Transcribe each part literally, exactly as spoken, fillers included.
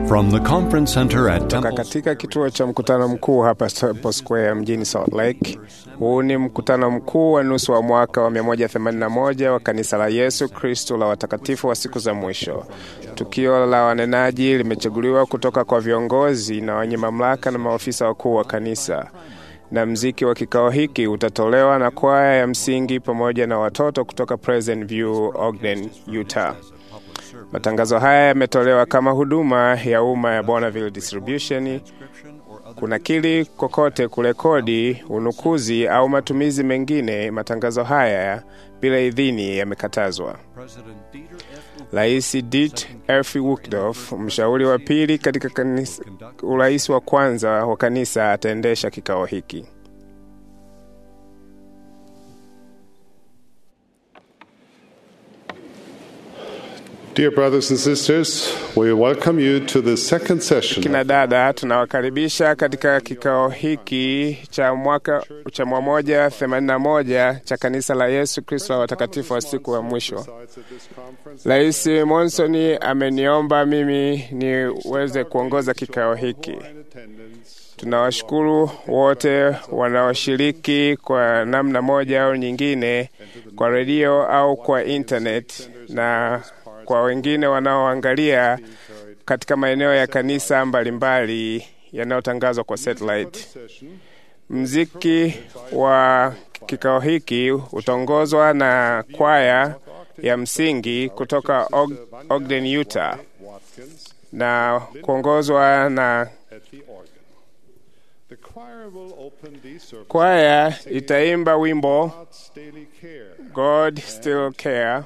From the conference center at Toka katika kituo cha mkutano mkuu hapa Temple Square mjini Salt Lake. Huu ni mkutano mkuu wa nusu wa mwaka wa mia moja themanini na moja wa kanisa la Yesu Kristo la watakatifu wa siku za mwisho. Tukio la wanenaji limechaguliwa kutoka kwa viongozi na wenye mamlaka na maofisa wakuu wa kanisa. Na mziki wa kikao hiki utatolewa na kwaya ya msingi pamoja na watoto kutoka Pleasant View, Ogden, Utah. Matangazo haya yametolewa kama huduma ya umma ya Bonneville Distribution. Kuna kili kokote kurekodi, unukuzi au matumizi mengine matangazo haya bila idhini yamekatazwa. Rais Dieter F. Uchtdorf, mshauri wa pili katika kanisa, urais wa kwanza wa kanisa, ataendesha kikao hiki. Dear brothers and sisters, we welcome you to the second session. Kina dada, tunawakaribisha katika kikao hiki cha mwaka cha mia moja themanini na moja cha kanisa la Yesu Kristo la watakatifu wa siku wa mwisho. Rais Monson ameniomba mimi niweze kuongoza kikao hiki. Tunawashukuru wote wanaoshiriki kwa namna moja au nyingine, kwa redio au kwa internet, na kwa wengine wanaoangalia katika maeneo ya kanisa mbalimbali yanayotangazwa kwa satellite. Mziki wa kikao hiki utaongozwa na kwaya ya msingi kutoka Og- Ogden, Utah, na kuongozwa na kwaya itaimba wimbo God Still Care,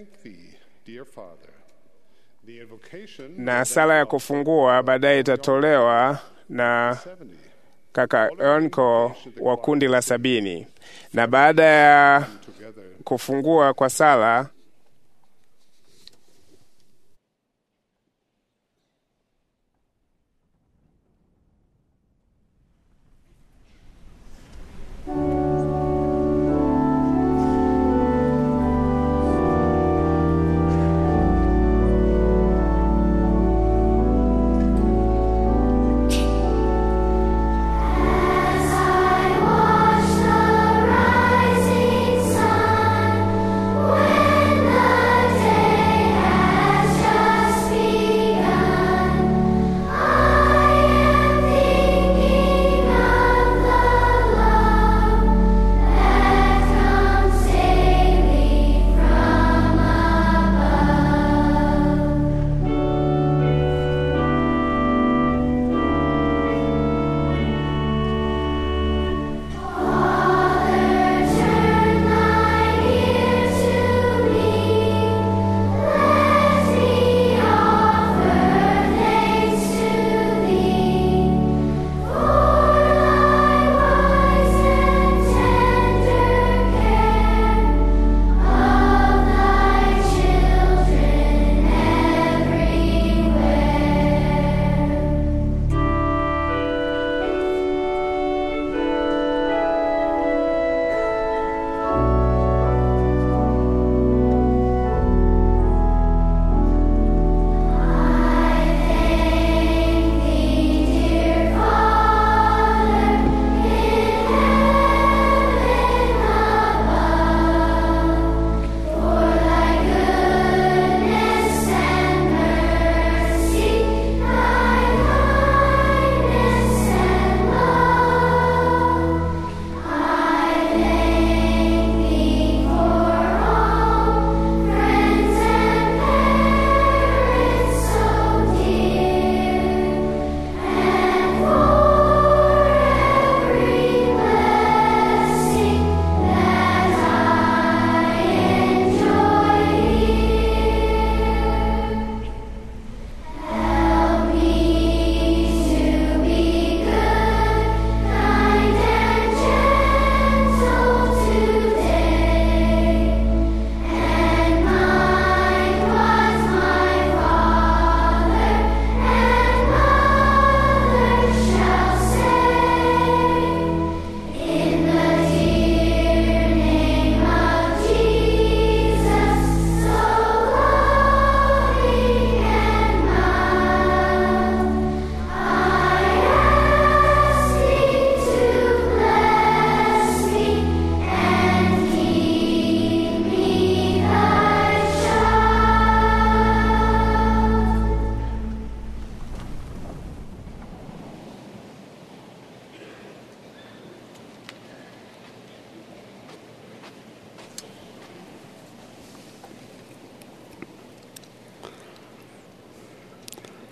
na sala ya kufungua baadaye itatolewa na kaka Onko wa kundi la sabini. Na baada ya kufungua kwa sala, When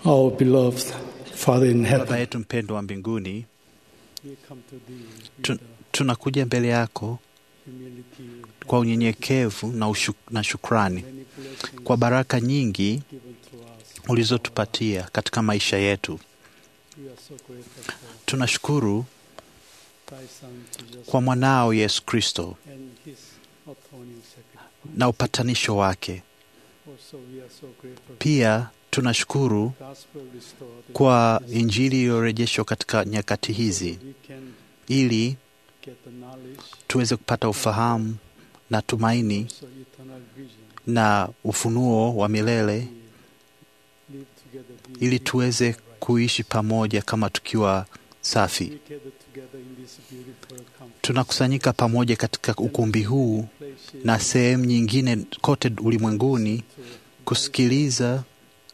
Our beloved Father in Baba heaven, yetu mpendwa wa mbinguni, we come to thee with tu, tunakuja mbele yako humility kwa unyenyekevu na, ushu, na shukrani many blessings kwa baraka nyingi given to us. ulizotupatia katika maisha yetu. We are so grateful for Tunashukuru thy Son Jesus kwa mwanao Yesu Kristo and his atoning sacrifice. na upatanisho wake. Also, we are so grateful Pia tunashukuru for gospel restored kwa Injili iliyorejeshwa katika nyakati hizi, we can ili get the knowledge, tuweze kupata ufahamu na tumaini also eternal vision, na ufunuo wa milele, live together thee, ili tuweze kuishi pamoja kama tukiwa safi. we gather together in this beautiful conference. Tunakusanyika pamoja katika ukumbi huu na sehemu nyingine kote ulimwenguni kusikiliza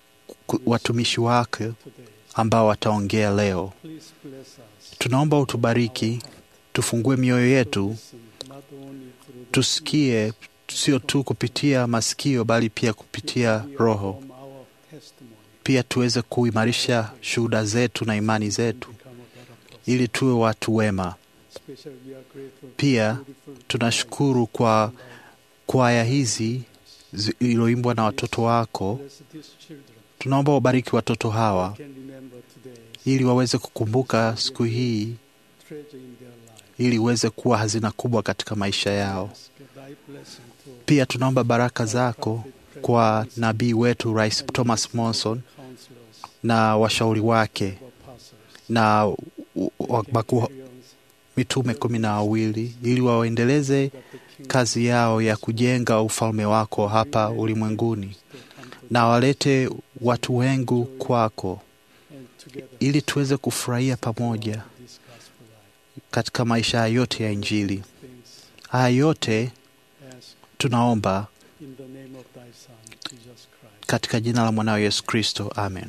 ku- watumishi wake ambao wataongea leo. Please bless us. Tunaomba utubariki, tufungue mioyo yetu, Listen, not only through the tusikie sio tu kupitia masikio bali pia kupitia Roho. from our testimony, Pia tuweze kuimarisha shuhuda zetu na imani zetu become a better person. ili tuwe watu wema. Especially we are grateful for Pia beautiful tunashukuru kwa kwaya hizi iliyoimbwa na watoto wako. bless these children. Tunaomba ubariki watoto hawa Can remember today, ili waweze kukumbuka siku hii, treasure in their life. ili iweze kuwa hazina kubwa katika maisha yao. Ask thy blessing to Pia tunaomba baraka zako kwa nabii wetu Rais Thomas Monson counselors, na washauri wake apostles, na u- u- maku- Arians, mitume kumi na wawili ili waendeleze that the king kazi yao ya kujenga ufalme wako hapa ulimwenguni, to come to na walete watu wengi kwako and together ili tuweze kufurahia pamoja this gospel life. katika maisha yote ya Injili. Things Haya yote ask tunaomba in the name of thy Son, Jesus Christ. katika jina la mwanao Yesu Kristo, amen.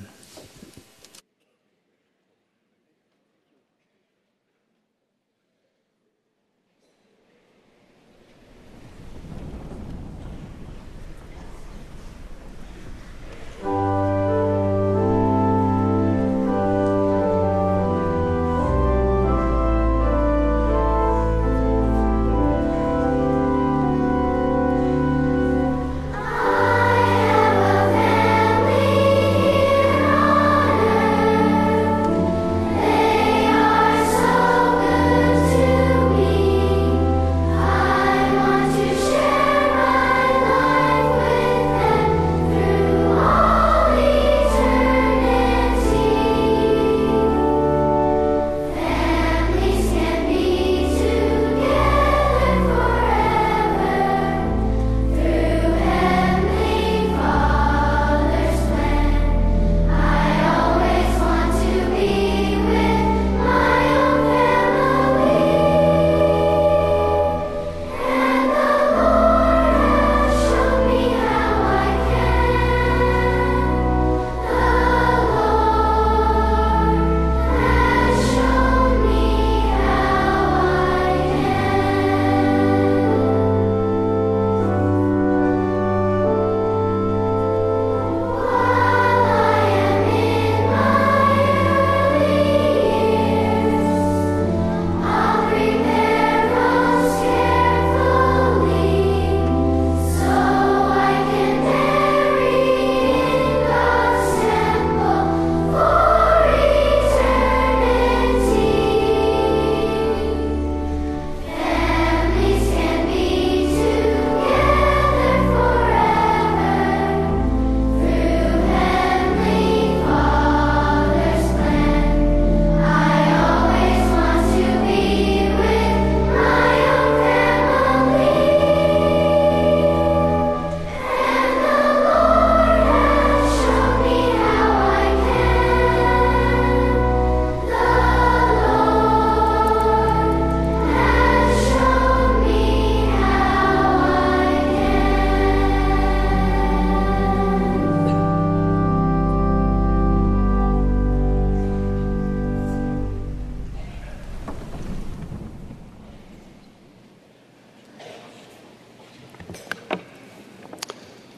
I have a family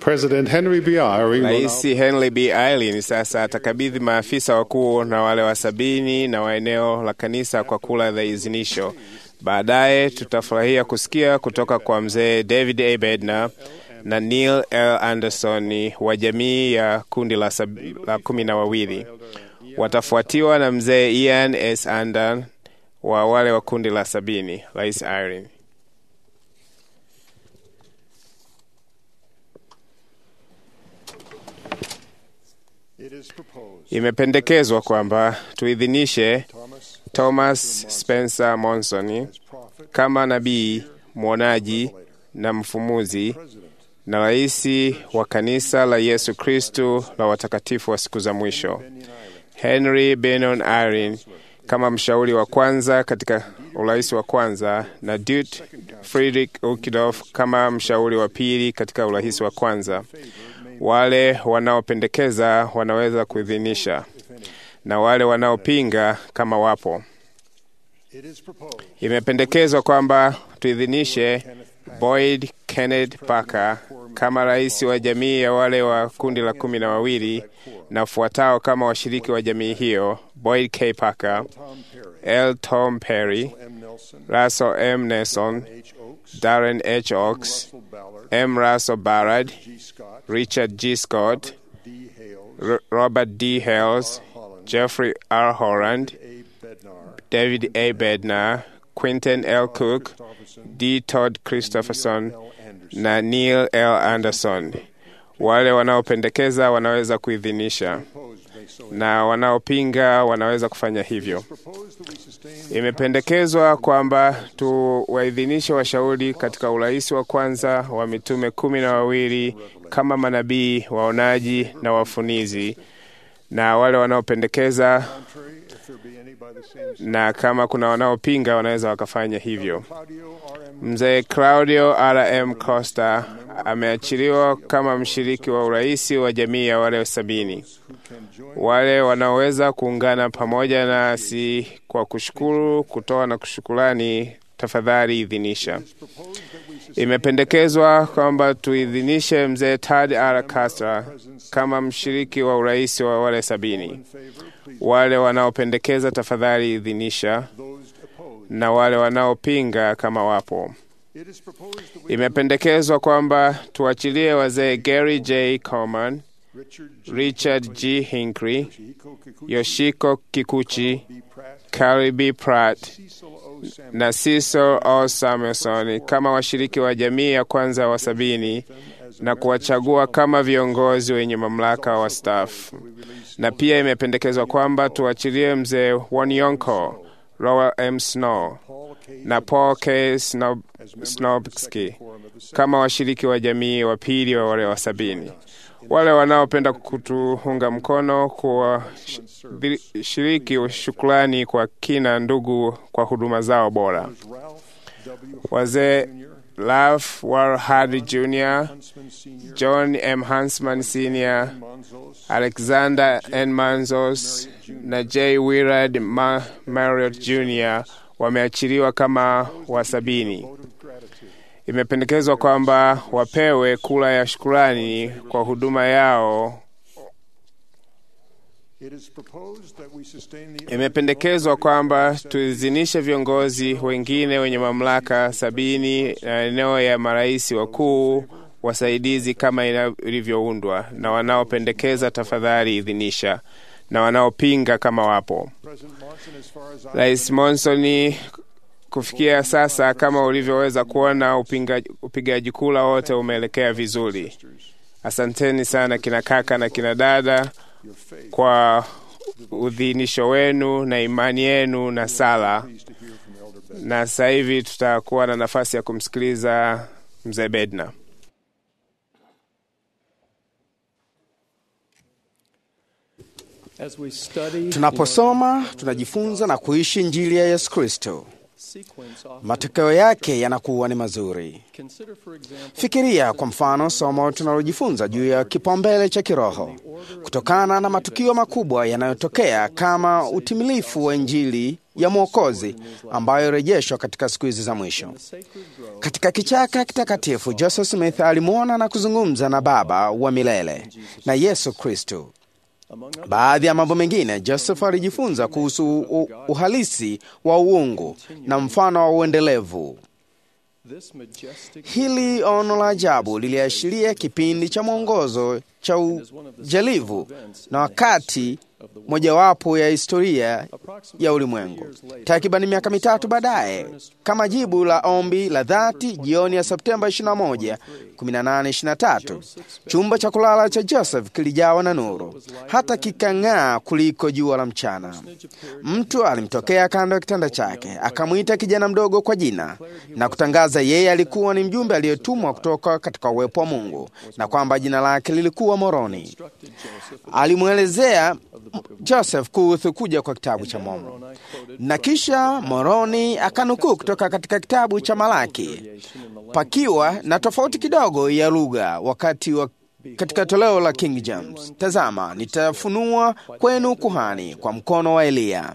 President Henry B. Eyring will Rais now Henry B. Eyring sasa atakabidhi maafisa wakuu na wale wa sabini na wa eneo la kanisa kwa kula za idhinisho. Baadaye tutafurahia kusikia kutoka kwa mzee David A. Bednar na Neil L. Anderson wa jamii ya kundi la, sab, la kumi na wawili. Watafuatiwa na mzee Ian S. Andan wa wale wa kundi la sabini. Rais Eyring. Imependekezwa kwamba tuidhinishe Thomas Spencer Monson kama nabii, mwonaji na mfumuzi na rais wa kanisa la Yesu Kristo la watakatifu wa siku za mwisho. Henry Benon Eyring kama mshauri wa kwanza katika urais wa kwanza na Dut Friedrich Uchtdorf kama mshauri wa pili katika urais wa kwanza. Wale wanaopendekeza wanaweza kuidhinisha na wale wanaopinga kama wapo. Imependekezwa kwamba tuidhinishe Boyd Kenneth Parker kama rais wa jamii ya wale wa kundi la kumi na wawili na fuatao kama washiriki wa jamii hiyo: Boyd K. Parker, L. Tom Perry, Russell M. Nelson, Darren H. Oaks, M. Russell Ballard, Richard G. Scott, R- Robert D. Hales, Jeffrey R. Holland, David A. Bednar, Quentin L. Cook, D. Todd Christopherson na Neil L. Anderson. Wale wanaopendekeza wanaweza kuidhinisha na wanaopinga wanaweza kufanya hivyo. Imependekezwa kwamba tuwaidhinishe washauri katika urais wa kwanza wa mitume kumi na wawili kama manabii, waonaji na wafunizi, na wale wanaopendekeza na kama kuna wanaopinga wanaweza wakafanya hivyo. Mzee Claudio R M Costa ameachiliwa kama mshiriki wa urais wa jamii ya wale sabini. Wale wanaoweza kuungana pamoja nasi kwa kushukuru, kutoa na kushukurani, tafadhali idhinisha. Imependekezwa kwamba tuidhinishe mzee Tad R. Castro kama mshiriki wa urais wa wale sabini. Wale wanaopendekeza tafadhali idhinisha na wale wanaopinga kama wapo. Imependekezwa kwamba tuachilie wazee Gary J. Coleman, Richard G. Hinckley, Yoshiko Kikuchi, Carrie B. Pratt na Cecil O. Samuelson kama washiriki wa jamii ya kwanza wa sabini na kuwachagua kama viongozi wenye mamlaka wa staff. Na pia imependekezwa kwamba tuachilie mzee Wonyonko, Rowa M. Snow na Paul K. Snob, Snobski kama washiriki wa jamii wa pili wa wale wa sabini. Wale wanaopenda kutuunga mkono kwa shiriki wa shukrani kwa kina ndugu kwa huduma zao bora. Wazee Ralph Wal Hardy Junior, John M. Huntsman Senior, Alexander N. Manzos na J. Willard Ma- Marriott Junior wameachiliwa kama wasabini. Imependekezwa kwamba wapewe kula ya shukrani kwa huduma yao. Imependekezwa kwamba tuizinishe viongozi wengine wenye mamlaka sabini na eneo ya marais wakuu wasaidizi kama ilivyoundwa, na wanaopendekeza tafadhali idhinisha na wanaopinga kama wapo. Rais Monson, kufikia sasa kama ulivyoweza kuona, upinga, upigaji kula wote umeelekea vizuri. Asanteni sana kina kaka na kina dada kwa udhinisho wenu na imani yenu na sala. Na sasa hivi tutakuwa na nafasi ya kumsikiliza mzee Bednar. Tunaposoma, tunajifunza na kuishi Injili ya Yesu Kristo. matokeo yake yanakuwa ni mazuri. Fikiria kwa mfano somo tunalojifunza juu ya kipaumbele cha kiroho kutokana na matukio makubwa yanayotokea kama utimilifu wa Injili ya Mwokozi ambayo rejeshwa katika siku hizi za mwisho. Katika kichaka kitakatifu, Joseph Smith alimwona na kuzungumza na Baba wa milele na Yesu Kristo. Baadhi ya mambo mengine, Joseph alijifunza kuhusu uhalisi wa uungu na mfano wa uendelevu. Hili ono la ajabu liliashiria kipindi cha mwongozo cha ujalivu na wakati mojawapo ya historia ya ulimwengu. Takriban miaka mitatu baadaye, kama jibu la ombi la dhati, jioni ya Septemba ishirini na moja, kumi na nane ishirini na tatu, chumba cha kulala cha Joseph kilijawa na nuru, hata kikang'aa kuliko jua la mchana. Mtu alimtokea kando ya kitanda chake, akamwita kijana mdogo kwa jina na kutangaza yeye alikuwa ni mjumbe aliyetumwa kutoka katika uwepo wa Mungu na kwamba jina lake lilikuwa Moroni. Alimwelezea Joseph kuhusu kuja kwa kitabu cha Mormoni. Na kisha Moroni akanukuu kutoka katika kitabu cha Malaki, pakiwa na tofauti kidogo ya lugha wakati wa katika toleo la King James. Tazama, nitafunua kwenu kuhani kwa mkono wa Eliya,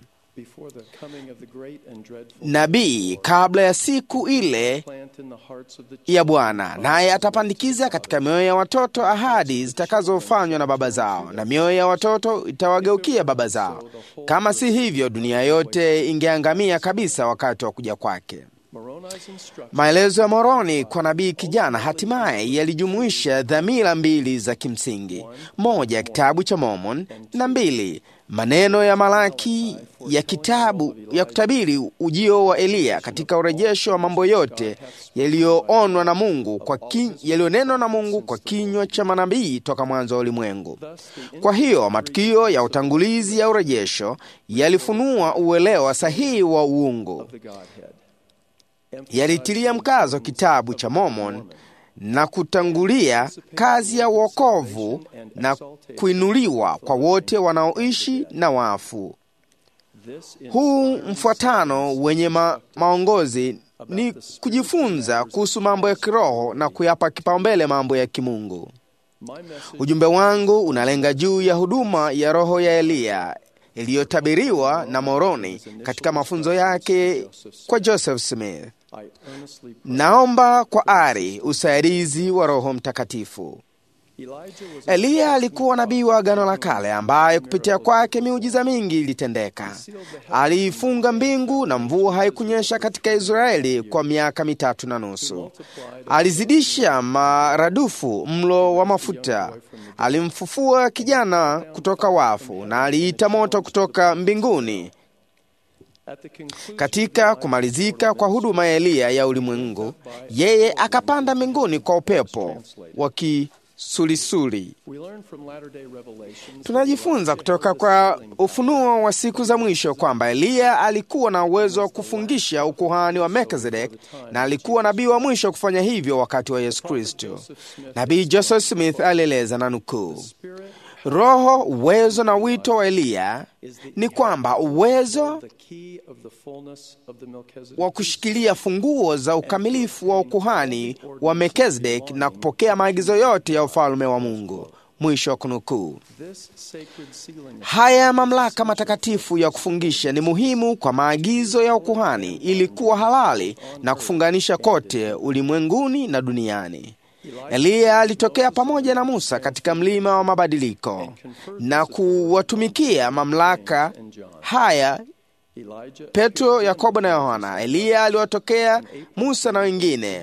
nabii kabla ya siku ile ya Bwana, naye atapandikiza katika mioyo ya watoto ahadi zitakazofanywa na baba zao, na mioyo ya watoto itawageukia baba zao. Kama si hivyo, dunia yote ingeangamia kabisa wakati wa kuja kwake. Maelezo ya Moroni kwa nabii kijana hatimaye yalijumuisha dhamira mbili za kimsingi: moja, kitabu cha Mormon, na mbili, maneno ya Malaki ya kitabu ya kutabiri ujio wa Eliya katika urejesho wa mambo yote yaliyoonwa na Mungu kwa yaliyonenwa na Mungu kwa kinywa cha manabii toka mwanzo wa ulimwengu. Kwa hiyo matukio ya utangulizi ya urejesho yalifunua uelewa sahihi wa uungu. Yalitilia mkazo kitabu cha Mormon na kutangulia kazi ya wokovu na kuinuliwa kwa wote wanaoishi na wafu. Huu mfuatano wenye ma maongozi ni kujifunza kuhusu mambo ya kiroho na kuyapa kipaumbele mambo ya kimungu. Ujumbe wangu unalenga juu ya huduma ya roho ya Eliya iliyotabiriwa na Moroni katika mafunzo yake kwa Joseph Smith. Naomba kwa ari usaidizi wa Roho Mtakatifu. Eliya alikuwa nabii wa Agano la Kale ambaye kupitia kwake miujiza mingi ilitendeka. Aliifunga mbingu na mvua haikunyesha katika Israeli kwa miaka mitatu na nusu. Alizidisha maradufu mlo wa mafuta. Alimfufua kijana kutoka wafu na aliita moto kutoka mbinguni. Katika kumalizika kwa huduma ya Eliya ya ulimwengu, yeye akapanda mbinguni kwa upepo wa kisulisuli. Tunajifunza kutoka kwa ufunuo wa siku za mwisho kwamba Eliya alikuwa na uwezo wa kufungisha ukuhani wa Melkizedek na alikuwa nabii wa mwisho kufanya hivyo wakati wa Yesu Kristo. Nabii Joseph Smith alieleza na nukuu, Roho, uwezo na wito wa Eliya ni kwamba uwezo wa kushikilia funguo za ukamilifu wa ukuhani wa Melkizedek na kupokea maagizo yote ya ufalme wa Mungu. Mwisho wa kunukuu. Haya mamlaka matakatifu ya kufungisha ni muhimu kwa maagizo ya ukuhani ili kuwa halali na kufunganisha kote ulimwenguni na duniani. Eliya alitokea pamoja na Musa katika mlima wa mabadiliko na kuwatumikia mamlaka haya Petro, Yakobo na Yohana. Eliya aliwatokea Musa na wengine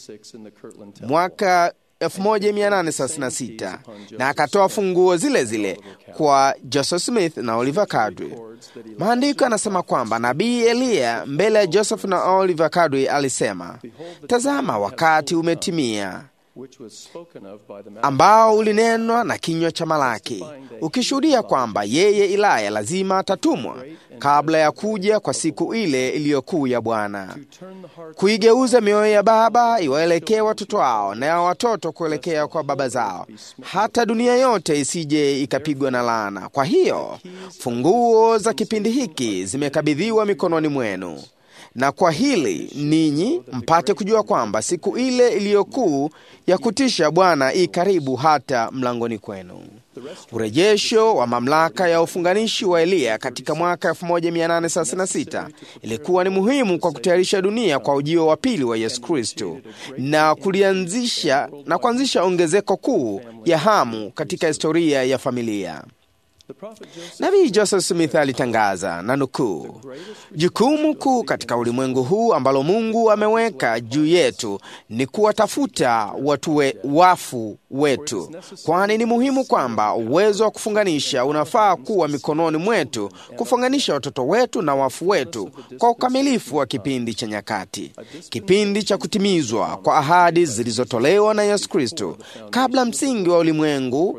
mwaka elfu moja mia nane thelathini na sita na akatoa funguo zile zile kwa Joseph Smith na Oliver Cowdery. Maandiko yanasema kwamba nabii Eliya mbele ya Joseph na Oliver Cowdery alisema, tazama wakati umetimia ambao ulinenwa na kinywa cha Malaki, ukishuhudia kwamba yeye Eliya lazima atatumwa kabla ya kuja kwa siku ile iliyokuu ya Bwana, kuigeuza mioyo ya baba iwaelekee watoto wao na ya watoto kuelekea kwa baba zao, hata dunia yote isije ikapigwa na laana. Kwa hiyo funguo za kipindi hiki zimekabidhiwa mikononi mwenu. Na kwa hili ninyi mpate kujua kwamba siku ile iliyokuu ya kutisha Bwana i karibu hata mlangoni kwenu. Urejesho wa mamlaka ya ufunganishi wa Eliya katika mwaka elfu moja mia nane thelathini na sita ilikuwa ni muhimu kwa kutayarisha dunia kwa ujio wa pili wa Yesu Kristo na kulianzisha na kuanzisha ongezeko kuu ya hamu katika historia ya familia. Nabii Joseph Smith alitangaza na nukuu, jukumu kuu katika ulimwengu huu ambalo Mungu ameweka juu yetu ni kuwatafuta watu we, wafu wetu, kwani ni muhimu kwamba uwezo wa kufunganisha unafaa kuwa mikononi mwetu, kufunganisha watoto wetu na wafu wetu kwa ukamilifu wa kipindi cha nyakati, kipindi cha kutimizwa kwa ahadi zilizotolewa na Yesu Kristo kabla msingi wa ulimwengu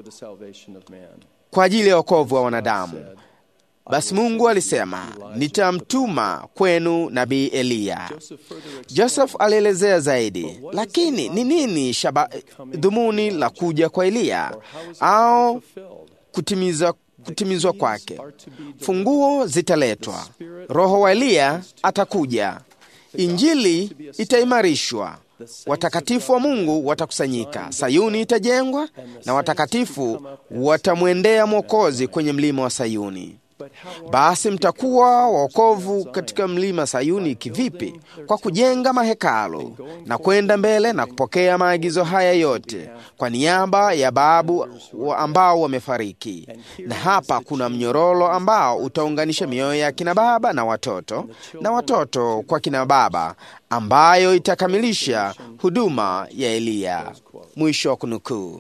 kwa ajili ya wokovu wa wanadamu. Basi Mungu alisema, nitamtuma kwenu nabii Eliya. Joseph alielezea zaidi, lakini ni nini shaba dhumuni la kuja kwa Eliya au kutimiza kutimizwa kwake? Funguo zitaletwa, roho wa Eliya atakuja, injili itaimarishwa, watakatifu wa Mungu watakusanyika, Sayuni itajengwa na watakatifu watamwendea Mwokozi kwenye mlima wa Sayuni. Basi mtakuwa wokovu katika mlima Sayuni kivipi? Kwa kujenga mahekalu na kwenda mbele na kupokea maagizo haya yote kwa niaba ya babu ambao wamefariki. Na hapa kuna mnyororo ambao utaunganisha mioyo ya kina baba na watoto na watoto kwa kina baba, ambayo itakamilisha huduma ya Eliya. Mwisho wa kunukuu.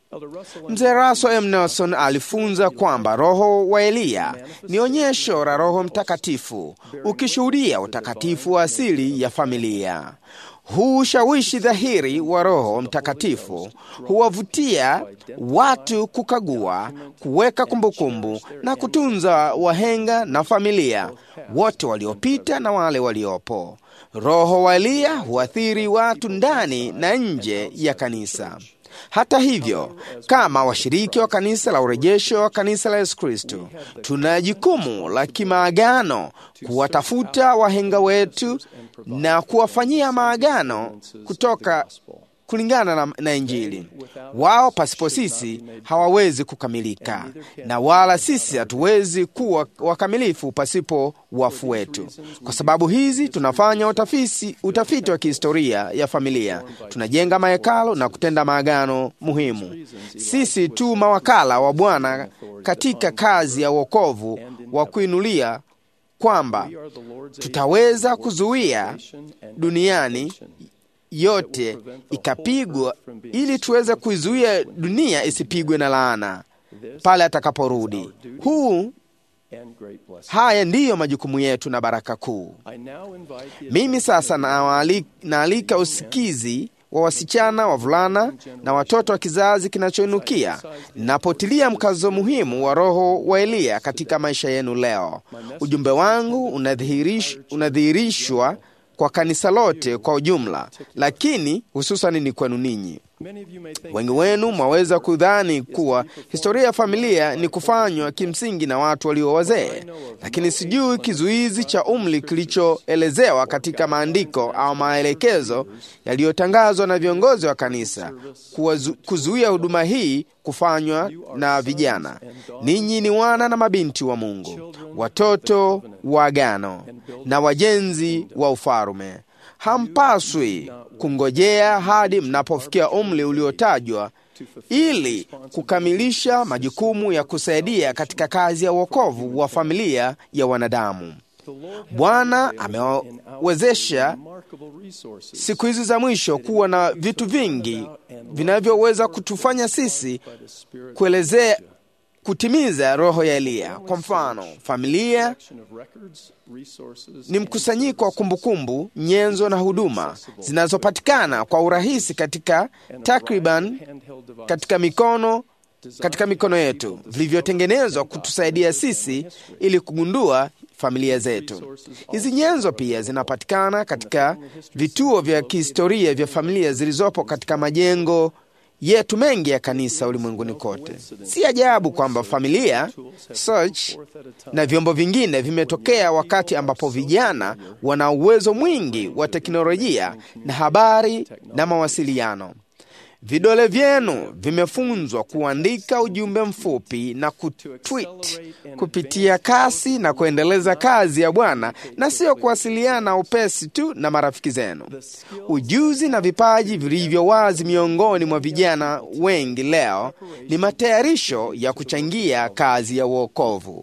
Mzee Russell M. Nelson alifunza kwamba roho wa Eliya ni onyesho la Roho Mtakatifu, ukishuhudia utakatifu wa asili ya familia. Huu ushawishi dhahiri wa Roho Mtakatifu huwavutia watu kukagua, kuweka kumbukumbu na kutunza wahenga na familia, wote waliopita na wale waliopo. Roho wa Eliya huathiri watu ndani na nje ya kanisa. Hata hivyo, kama washiriki wa kanisa la urejesho wa kanisa la Yesu Kristo, tuna jukumu la kimaagano kuwatafuta wahenga wetu na kuwafanyia maagano kutoka kulingana na, na Injili. Wao pasipo sisi hawawezi kukamilika, na wala sisi hatuwezi kuwa wakamilifu pasipo wafu wetu. Kwa sababu hizi tunafanya utafiti, utafiti wa kihistoria ya familia, tunajenga mahekalu na kutenda maagano muhimu. Sisi tu mawakala wa Bwana katika kazi ya wokovu wa kuinulia, kwamba tutaweza kuzuia duniani yote ikapigwa, ili tuweze kuizuia dunia isipigwe na laana pale atakaporudi. Huu haya ndiyo majukumu yetu na baraka kuu. Mimi sasa naalika usikizi wa wasichana, wavulana na watoto wa kizazi kinachoinukia, napotilia mkazo muhimu wa roho wa Eliya katika maisha yenu leo. Ujumbe wangu unadhihirish, unadhihirishwa kwa kanisa lote kwa ujumla, lakini hususan ni kwenu ninyi. Wengi wenu mwaweza kudhani kuwa historia ya familia ni kufanywa kimsingi na watu walio wazee, lakini sijui kizuizi cha umri kilichoelezewa katika maandiko au maelekezo yaliyotangazwa na viongozi wa kanisa kuwazu, kuzuia huduma hii kufanywa na vijana. Ninyi ni wana na mabinti wa Mungu, watoto wa agano na wajenzi wa ufalme. Hampaswi kungojea hadi mnapofikia umri uliotajwa ili kukamilisha majukumu ya kusaidia katika kazi ya wokovu wa familia ya wanadamu. Bwana amewezesha siku hizi za mwisho kuwa na vitu vingi vinavyoweza kutufanya sisi kuelezea kutimiza roho ya Eliya. Kwa mfano, familia ni mkusanyiko wa kumbukumbu, nyenzo na huduma zinazopatikana kwa urahisi katika takriban katika mikono katika mikono yetu, vilivyotengenezwa kutusaidia sisi ili kugundua familia zetu. Hizi nyenzo pia zinapatikana katika vituo vya kihistoria vya familia zilizopo katika majengo yetu mengi ya kanisa ulimwenguni kote. Si ajabu kwamba familia, search na vyombo vingine vimetokea wakati ambapo vijana wana uwezo mwingi wa teknolojia na habari na mawasiliano. Vidole vyenu vimefunzwa kuandika ujumbe mfupi na kutweet kupitia kasi na kuendeleza kazi ya Bwana, na sio kuwasiliana upesi tu na marafiki zenu. Ujuzi na vipaji vilivyo wazi miongoni mwa vijana wengi leo ni matayarisho ya kuchangia kazi ya wokovu.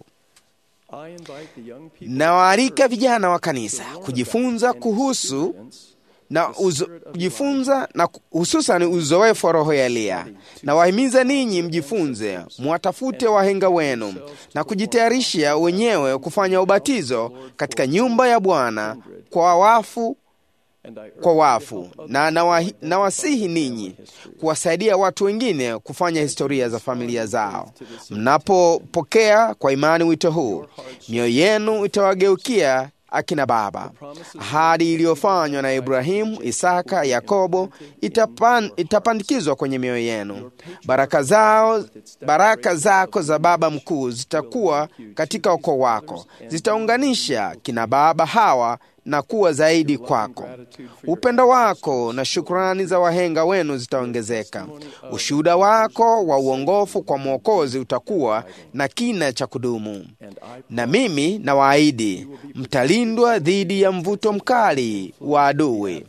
Nawaalika vijana wa kanisa kujifunza kuhusu na uzo, kujifunza na hususan uzoefu wa roho ya Elia. Na wahimiza ninyi mjifunze, mwatafute wahenga wenu na kujitayarisha wenyewe kufanya ubatizo katika nyumba ya Bwana kwa wafu kwa wafu na nawasihi ninyi kuwasaidia watu wengine kufanya historia za familia zao. Mnapopokea kwa imani wito huu, mioyo yenu itawageukia akina baba. Ahadi iliyofanywa na Ibrahimu, Isaka, Yakobo itapan, itapandikizwa kwenye mioyo yenu. Baraka zao, baraka zako za baba mkuu zitakuwa katika ukoo wako, zitaunganisha kina baba hawa na kuwa zaidi kwako. Upendo wako na shukrani za wahenga wenu zitaongezeka. Ushuhuda wako wa uongofu kwa Mwokozi utakuwa na kina cha kudumu. Na mimi nawaahidi, mtalindwa dhidi ya mvuto mkali wa adui.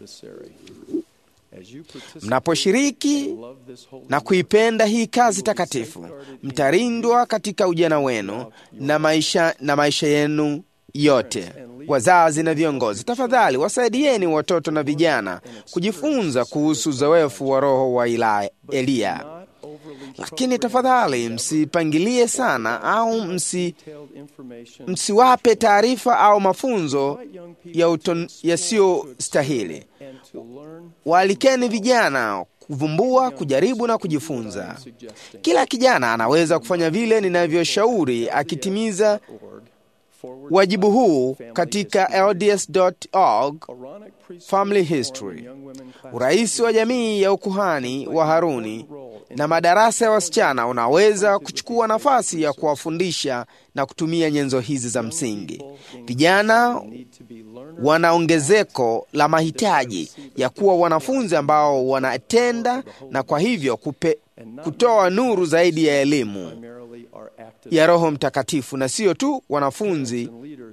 Mnaposhiriki na kuipenda hii kazi takatifu, mtalindwa katika ujana wenu na maisha, na maisha yenu yote. Wazazi na viongozi, tafadhali wasaidieni watoto na vijana kujifunza kuhusu uzoefu wa roho wa Elia. Lakini tafadhali msipangilie sana au msi, msiwape taarifa au mafunzo yasiyo stahili. Waalikeni vijana kuvumbua, kujaribu na kujifunza. Kila kijana anaweza kufanya vile ninavyoshauri akitimiza wajibu huu katika L D S dot org Family History. Urais wa jamii ya ukuhani wa Haruni na madarasa ya wasichana unaweza kuchukua nafasi ya kuwafundisha na kutumia nyenzo hizi za msingi. Vijana wana ongezeko la mahitaji ya kuwa wanafunzi ambao wanatenda na kwa hivyo kupe, kutoa nuru zaidi ya elimu ya Roho Mtakatifu na sio tu wanafunzi.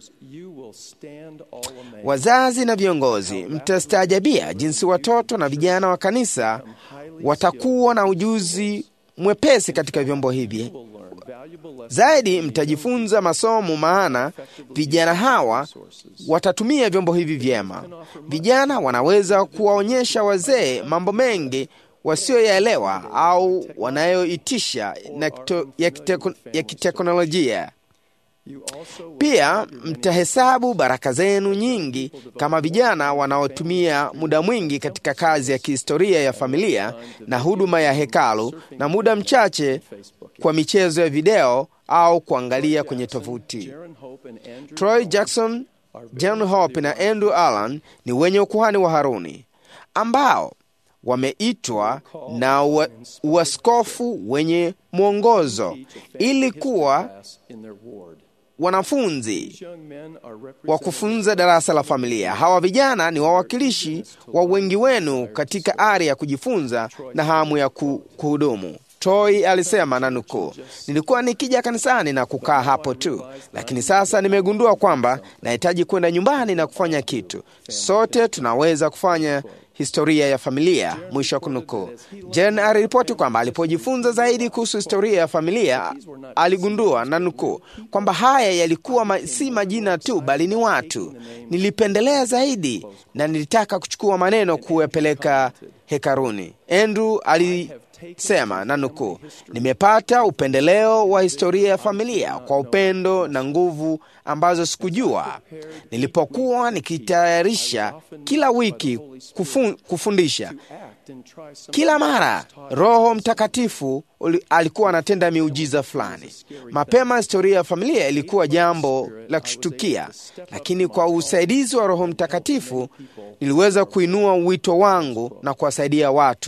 Wazazi na viongozi, mtastaajabia jinsi watoto na vijana wa kanisa watakuwa na ujuzi mwepesi katika vyombo hivi. Zaidi mtajifunza masomo, maana vijana hawa watatumia vyombo hivi vyema. Vijana wanaweza kuwaonyesha wazee mambo mengi wasioyaelewa au wanayoitisha na kito, ya, kiteko, ya kiteknolojia. Pia mtahesabu baraka zenu nyingi kama vijana wanaotumia muda mwingi katika kazi ya kihistoria ya familia na huduma ya hekalu na muda mchache kwa michezo ya video au kuangalia kwenye tovuti. Troy Jackson, John Hope na Andrew Allen ni wenye ukuhani wa Haruni ambao wameitwa na uaskofu wenye mwongozo ili kuwa wanafunzi wa kufunza darasa la familia. Hawa vijana ni wawakilishi wa wengi wenu katika ari ya kujifunza na hamu ya kuhudumu. Troy alisema na nukuu, nilikuwa nikija kanisani na kukaa hapo tu, lakini sasa nimegundua kwamba nahitaji kwenda nyumbani na kufanya kitu. Sote tunaweza kufanya historia ya familia, mwisho wa kunukuu. Jen aliripoti kwamba alipojifunza zaidi kuhusu historia ya familia, aligundua na nukuu, kwamba haya yalikuwa ma, si majina tu bali ni watu. Nilipendelea zaidi na nilitaka kuchukua maneno kuyapeleka hekaruni. Andrew alisema na nukuu, nimepata upendeleo wa historia ya familia kwa upendo na nguvu ambazo sikujua. Nilipokuwa nikitayarisha kila wiki kufun, kufundisha, kila mara Roho Mtakatifu alikuwa anatenda miujiza fulani. Mapema historia ya familia ilikuwa jambo la kushtukia, lakini kwa usaidizi wa Roho Mtakatifu niliweza kuinua wito wangu na kuwasaidia watu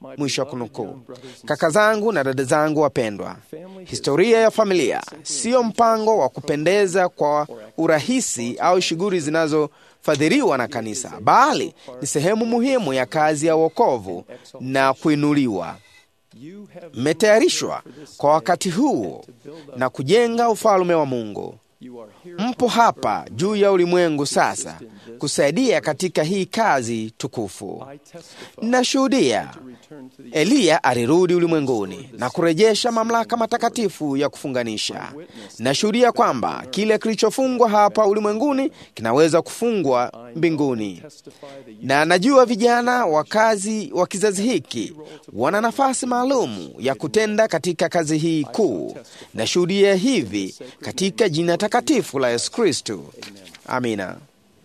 Mwisho wa kunukuu. Kaka zangu na dada zangu wapendwa, historia ya familia sio mpango wa kupendeza kwa urahisi au shughuli zinazofadhiliwa na kanisa, bali ni sehemu muhimu ya kazi ya wokovu na kuinuliwa. Mmetayarishwa kwa wakati huu na kujenga ufalme wa Mungu. Mpo hapa juu ya ulimwengu sasa kusaidia katika hii kazi tukufu. Nashuhudia Eliya alirudi ulimwenguni na kurejesha mamlaka matakatifu ya kufunganisha. Nashuhudia kwamba kile kilichofungwa hapa ulimwenguni kinaweza kufungwa mbinguni. Na najua vijana wa kazi wa kizazi hiki wana nafasi maalum ya kutenda katika kazi hii kuu. Nashuhudia hivi katika jina takatifu la Yesu Kristo. Amina.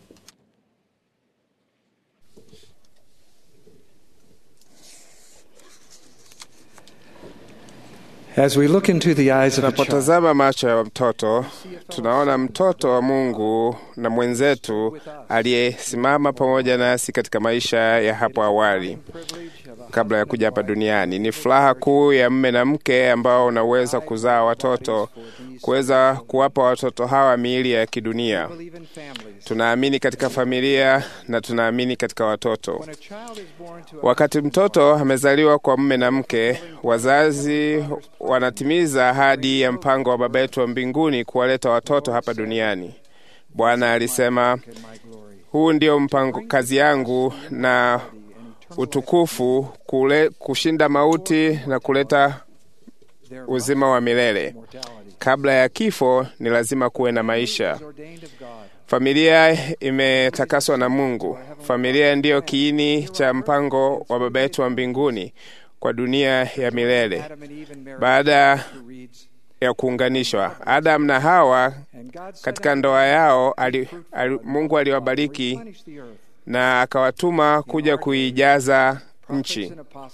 As we look into the eyes of a child, Tunapotazama macho ya mtoto, tunaona mtoto wa Mungu na mwenzetu aliyesimama pamoja nasi katika maisha ya hapo awali kabla ya kuja hapa duniani. Ni furaha kuu ya mme na mke ambao unaweza kuzaa watoto, kuweza kuwapa watoto hawa miili ya kidunia. Tunaamini katika familia na tunaamini katika watoto. Wakati mtoto amezaliwa kwa mme na mke, wazazi wanatimiza ahadi ya mpango wa Baba yetu wa mbinguni kuwaleta watoto hapa duniani. Bwana alisema, huu ndio mpango, kazi yangu na utukufu, kule, kushinda mauti na kuleta uzima wa milele. Kabla ya kifo ni lazima kuwe na maisha. Familia imetakaswa na Mungu. Familia ndiyo kiini cha mpango wa Baba yetu wa mbinguni kwa dunia ya milele. Baada ya kuunganishwa, Adam na Hawa katika ndoa yao ali, ali, Mungu aliwabariki na akawatuma kuja kuijaza nchi.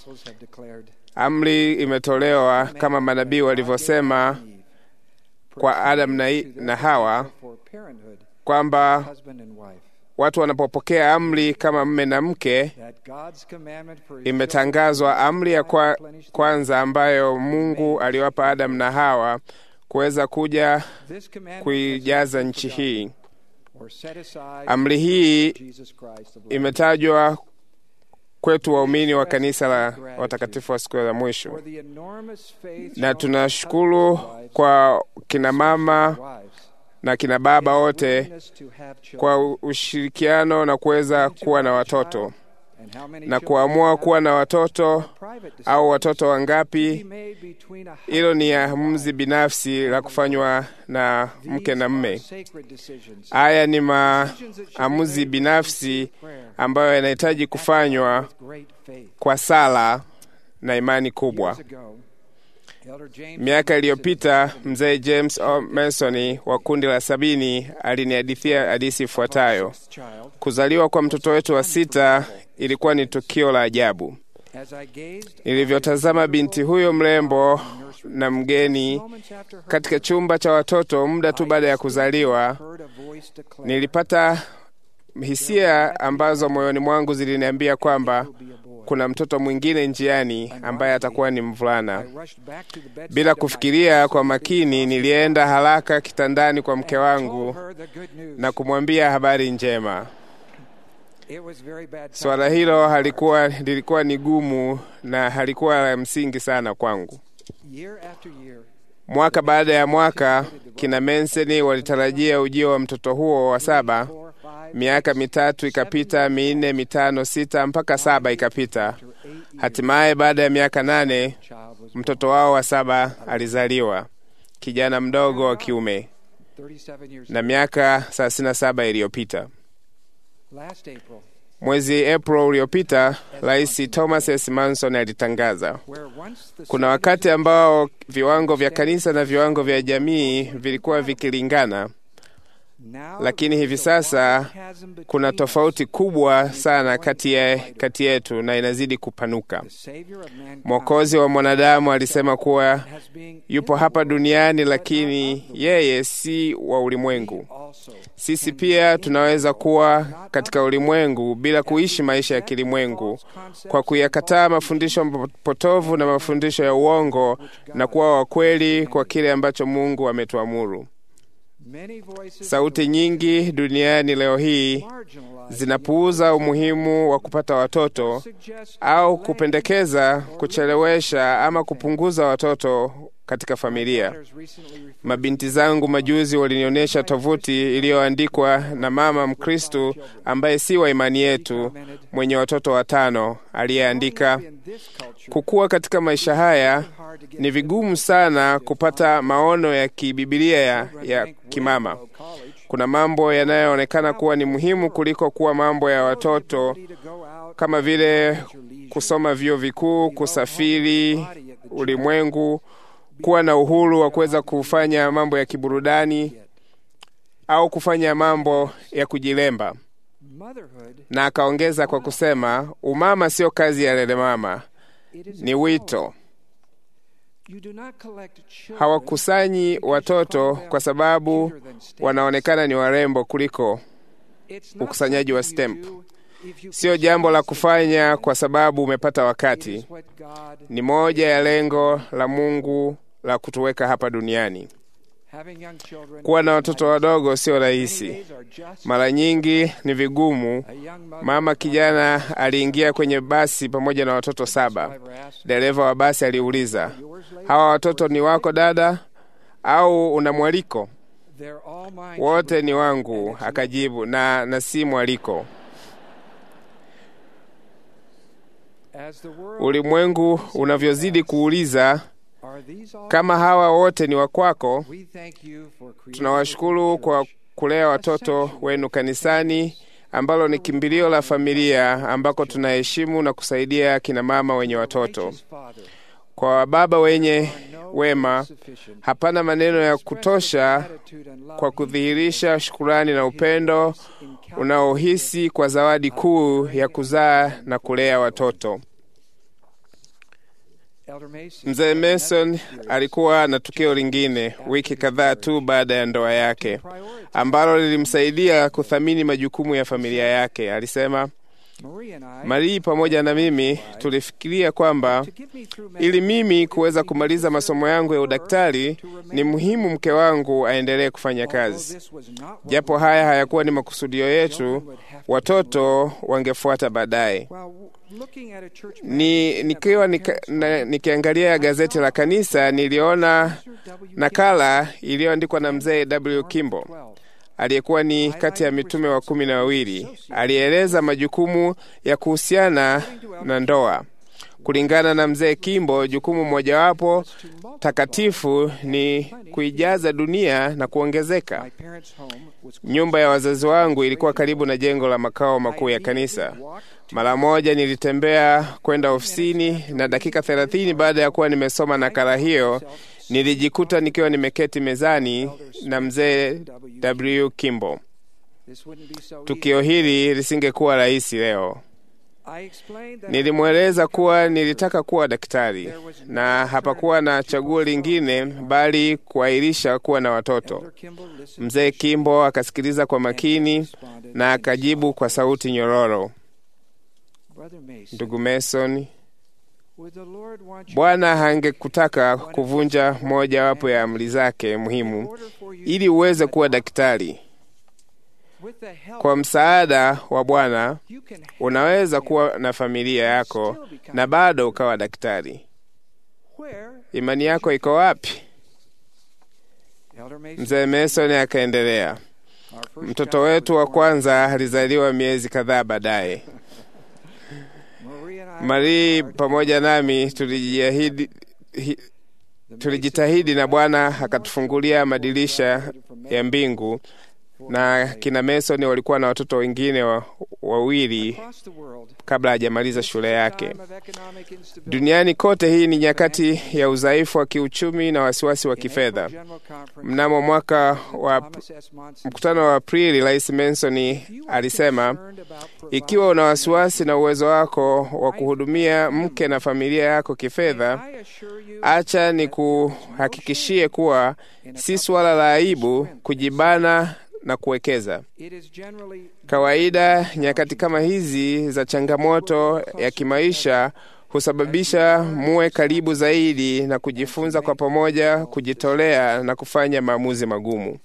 Amri imetolewa kama manabii walivyosema kwa Adam na, na Hawa kwamba watu wanapopokea amri kama mme na mke, imetangazwa amri ya kwa, kwanza ambayo Mungu aliwapa Adam na Hawa kuweza kuja kuijaza nchi hii. Amri hii imetajwa kwetu waumini wa kanisa la watakatifu wa siku za mwisho, na tunashukuru kwa kina mama na kina baba wote kwa ushirikiano na kuweza kuwa na watoto na kuamua kuwa na watoto au watoto wangapi. Hilo ni maamuzi binafsi la kufanywa na mke na mme. Haya ni maamuzi binafsi ambayo yanahitaji kufanywa kwa sala na imani kubwa. Miaka iliyopita mzee James O. Mason wa kundi la sabini alinihadithia hadithi ifuatayo. Kuzaliwa kwa mtoto wetu wa sita ilikuwa ni tukio la ajabu. Nilivyotazama binti huyo mrembo na mgeni katika chumba cha watoto muda tu baada ya kuzaliwa, nilipata hisia ambazo moyoni mwangu ziliniambia kwamba kuna mtoto mwingine njiani ambaye atakuwa ni mvulana. Bila kufikiria kwa makini, nilienda haraka kitandani kwa mke wangu na kumwambia habari njema. Swala hilo halikuwa lilikuwa ni gumu na halikuwa la msingi sana kwangu. Mwaka baada ya mwaka, kina Menseni walitarajia ujio wa mtoto huo wa saba. Miaka mitatu ikapita, minne, mitano, sita, mpaka saba ikapita. Hatimaye baada ya miaka nane, mtoto wao wa saba alizaliwa, kijana mdogo wa kiume. Na miaka thelathini na saba iliyopita, mwezi April uliopita, Rais Thomas S. Manson alitangaza, kuna wakati ambao viwango vya kanisa na viwango vya jamii vilikuwa vikilingana, lakini hivi sasa kuna tofauti kubwa sana kati ya kati yetu na inazidi kupanuka. Mwokozi wa mwanadamu alisema kuwa yupo hapa duniani, lakini yeye si wa ulimwengu. Sisi pia tunaweza kuwa katika ulimwengu bila kuishi maisha ya kilimwengu, kwa kuyakataa mafundisho potovu na mafundisho ya uongo na kuwa wakweli kwa kile ambacho Mungu ametuamuru. Sauti nyingi duniani leo hii zinapuuza umuhimu wa kupata watoto au kupendekeza kuchelewesha ama kupunguza watoto katika familia. Mabinti zangu majuzi walinionyesha tovuti iliyoandikwa na mama Mkristo ambaye si wa imani yetu, mwenye watoto watano, aliyeandika, kukua katika maisha haya ni vigumu sana kupata maono ya kibibilia ya, ya kimama. Kuna mambo yanayoonekana kuwa ni muhimu kuliko kuwa mambo ya watoto, kama vile kusoma vyuo vikuu, kusafiri ulimwengu, kuwa na uhuru wa kuweza kufanya mambo ya kiburudani au kufanya mambo ya kujilemba. Na akaongeza kwa kusema, umama sio kazi ya lele mama, ni wito. Hawakusanyi watoto kwa sababu wanaonekana ni warembo kuliko ukusanyaji wa stamp. Sio jambo la kufanya kwa sababu umepata wakati. Ni moja ya lengo la Mungu la kutuweka hapa duniani. Kuwa na watoto wadogo sio rahisi. Mara nyingi ni vigumu. Mama kijana aliingia kwenye basi pamoja na watoto saba. Dereva wa basi aliuliza, hawa watoto ni wako dada au una mwaliko? Wote ni wangu, akajibu, na, na si mwaliko. Ulimwengu unavyozidi kuuliza kama hawa wote ni wakwako, tunawashukuru kwa kulea watoto wenu kanisani, ambalo ni kimbilio la familia, ambako tunaheshimu na kusaidia kina mama wenye watoto. Kwa baba wenye wema, hapana maneno ya kutosha kwa kudhihirisha shukrani na upendo unaohisi kwa zawadi kuu ya kuzaa na kulea watoto. Mzee Mason alikuwa na tukio lingine wiki kadhaa tu baada ya ndoa yake, ambalo lilimsaidia kuthamini majukumu ya familia yake. Alisema, Marie pamoja na mimi tulifikiria kwamba ili mimi kuweza kumaliza masomo yangu ya udaktari, ni muhimu mke wangu aendelee kufanya kazi. Japo haya hayakuwa ni makusudio yetu, watoto wangefuata baadaye. Ni nikiwa nika, na, nikiangalia gazeti la kanisa, niliona nakala iliyoandikwa na mzee W. Kimball, aliyekuwa ni kati ya mitume wa kumi na wawili. Alieleza majukumu ya kuhusiana na ndoa. Kulingana na mzee Kimball, jukumu mojawapo takatifu ni kuijaza dunia na kuongezeka. Nyumba ya wazazi wangu ilikuwa karibu na jengo la makao makuu ya kanisa. Mara moja nilitembea kwenda ofisini, na dakika thelathini baada ya kuwa nimesoma nakala hiyo, nilijikuta nikiwa nimeketi mezani na mzee W. Kimball. Tukio hili lisingekuwa rahisi leo. Nilimweleza kuwa nilitaka kuwa daktari na hapakuwa na chaguo lingine bali kuahirisha kuwa na watoto. Mzee Kimball akasikiliza kwa makini na akajibu kwa sauti nyororo, Ndugu Mason, Bwana hangekutaka kuvunja moja wapo ya amri zake muhimu ili uweze kuwa daktari. Kwa msaada wa Bwana unaweza kuwa na familia yako na bado ukawa daktari. Imani yako iko wapi? Mzee Mason akaendelea, mtoto wetu wa kwanza alizaliwa miezi kadhaa baadaye. Marie pamoja nami tulijitahidi tulijitahidi na Bwana akatufungulia madirisha ya mbingu, na kina Mason walikuwa na watoto wengine wa, wawili kabla hajamaliza shule yake. Duniani kote hii ni nyakati ya udhaifu wa kiuchumi na wasiwasi wa kifedha. Mnamo mwaka wa mkutano wa Aprili, Rais Mason alisema, ikiwa una wasiwasi na uwezo wako wa kuhudumia mke na familia yako kifedha, acha ni kuhakikishie kuwa si swala la aibu kujibana na kuwekeza. Kawaida nyakati kama hizi za changamoto ya kimaisha husababisha muwe karibu zaidi na kujifunza kwa pamoja, kujitolea na kufanya maamuzi magumu.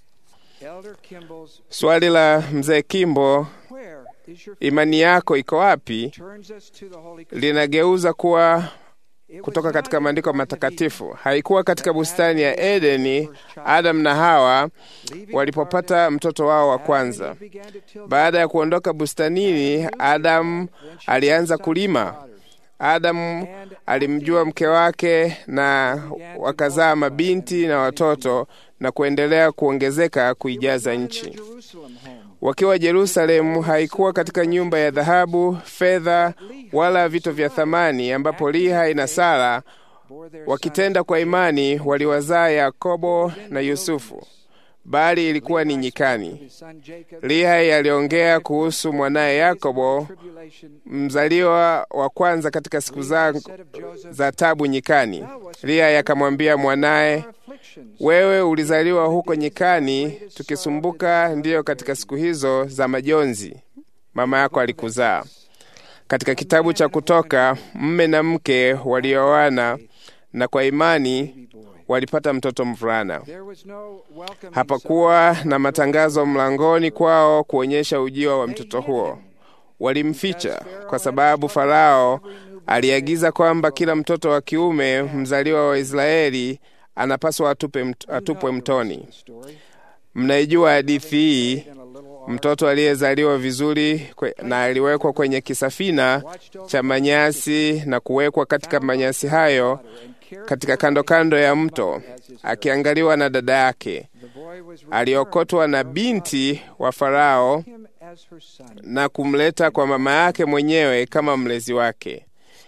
Swali la Mzee Kimbo, imani yako iko wapi, linageuza kuwa kutoka katika maandiko matakatifu. Haikuwa katika bustani ya Edeni Adam na Hawa walipopata mtoto wao wa kwanza. Baada ya kuondoka bustanini, Adam alianza kulima. Adam alimjua mke wake na wakazaa mabinti na watoto na kuendelea kuongezeka kuijaza nchi. Wakiwa Yerusalemu, haikuwa katika nyumba ya dhahabu, fedha wala vitu vya thamani, ambapo Lehi na Sara wakitenda kwa imani waliwazaa Yakobo na Yusufu, bali ilikuwa ni nyikani. Lehi aliongea kuhusu mwanaye Yakobo, mzaliwa wa kwanza katika siku za, za tabu nyikani. Lehi akamwambia mwanaye, wewe ulizaliwa huko nyikani, tukisumbuka ndiyo katika siku hizo za majonzi mama yako alikuzaa. Katika kitabu cha Kutoka, mme na mke walioana na kwa imani walipata mtoto mvulana. Hapakuwa na matangazo mlangoni kwao kuonyesha ujio wa mtoto huo. Walimficha kwa sababu Farao aliagiza kwamba kila mtoto wa kiume mzaliwa wa Israeli anapaswa atupe atupwe mtoni. Mnaijua hadithi hii. Mtoto aliyezaliwa vizuri na aliwekwa kwenye kisafina cha manyasi na kuwekwa katika manyasi hayo katika kando kando ya mto, akiangaliwa na dada yake. Aliokotwa na binti wa Farao na kumleta kwa mama yake mwenyewe kama mlezi wake.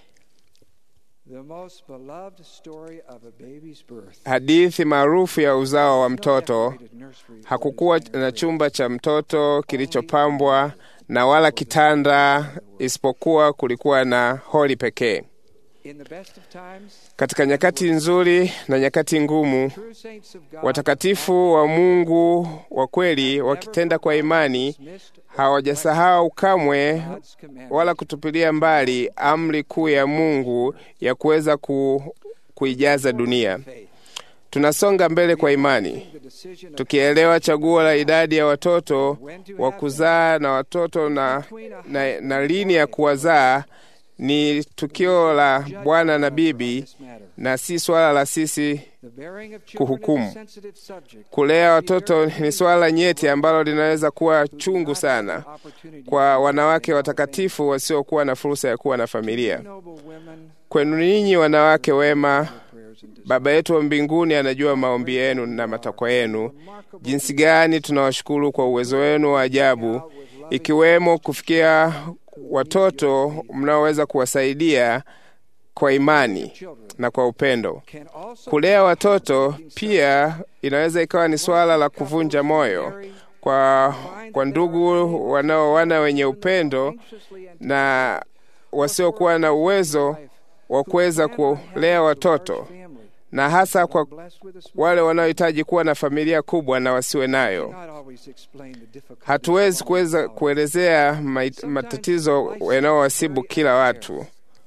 Hadithi maarufu ya uzao wa mtoto. Hakukuwa na chumba cha mtoto kilichopambwa na wala kitanda, isipokuwa kulikuwa na holi pekee. Katika nyakati nzuri na nyakati ngumu, watakatifu wa Mungu wa kweli wakitenda kwa imani hawajasahau kamwe wala kutupilia mbali amri kuu ya Mungu ya kuweza ku, kuijaza dunia. Tunasonga mbele kwa imani, tukielewa chaguo la idadi ya watoto wa kuzaa na watoto na, na, na lini ya kuwazaa ni tukio la bwana na bibi na si swala la sisi kuhukumu. Kulea watoto ni swala nyeti ambalo linaweza kuwa chungu sana kwa wanawake watakatifu wasiokuwa na fursa ya kuwa na familia. Kwenu ninyi wanawake wema, Baba yetu wa mbinguni anajua maombi yenu na matakwa yenu. Jinsi gani tunawashukuru kwa uwezo wenu wa ajabu, ikiwemo kufikia watoto mnaoweza kuwasaidia kwa imani na kwa upendo. Kulea watoto pia inaweza ikawa ni swala la kuvunja moyo kwa, kwa ndugu wanaoana wenye upendo na wasiokuwa na uwezo wa kuweza kulea watoto, na hasa kwa wale wanaohitaji kuwa na familia kubwa na wasiwe nayo. Hatuwezi kuweza kuelezea matatizo yanayowasibu kila watu,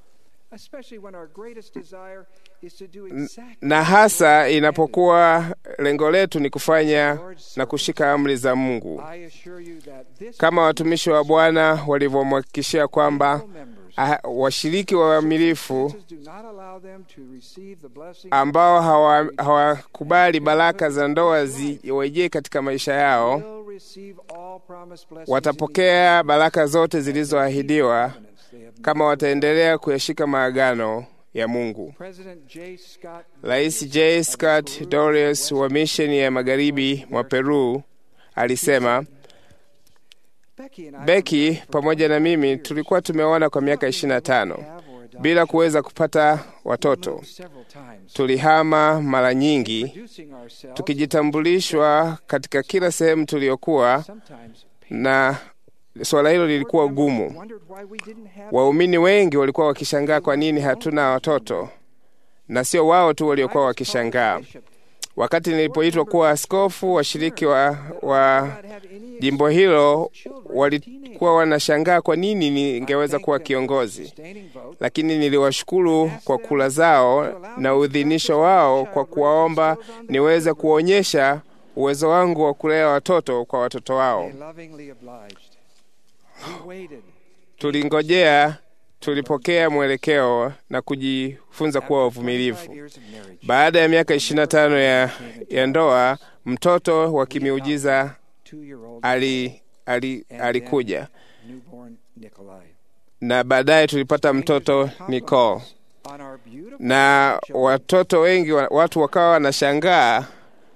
na hasa inapokuwa lengo letu ni kufanya na kushika amri za Mungu, kama watumishi wa Bwana walivyomhakikishia kwamba washiriki wa waaminifu ambao hawakubali hawa baraka za ndoa ziwejee katika maisha yao watapokea baraka zote zilizoahidiwa kama wataendelea kuyashika maagano ya Mungu. Rais J. Scott Dorius wa misheni ya magharibi mwa Peru alisema, Becky pamoja na mimi tulikuwa tumeona kwa miaka ishirini na tano bila kuweza kupata watoto. Tulihama mara nyingi, tukijitambulishwa katika kila sehemu tuliokuwa, na swala hilo lilikuwa gumu. Waumini wengi walikuwa wakishangaa kwa nini hatuna watoto, na sio wao tu waliokuwa wakishangaa. Wakati nilipoitwa kuwa askofu, washiriki wa, wa jimbo hilo walikuwa wanashangaa kwa nini ningeweza kuwa kiongozi. Lakini niliwashukuru kwa kula zao na udhinisho wao kwa kuwaomba niweze kuonyesha uwezo wangu wa kulea watoto kwa watoto wao. Tulingojea, tulipokea mwelekeo na kujifunza kuwa wavumilivu. Baada ya miaka ishirini na tano ya, ya ndoa, mtoto wa kimiujiza ali, ali, alikuja. Na baadaye tulipata mtoto Nicole. Na watoto wengi, watu wakawa wanashangaa,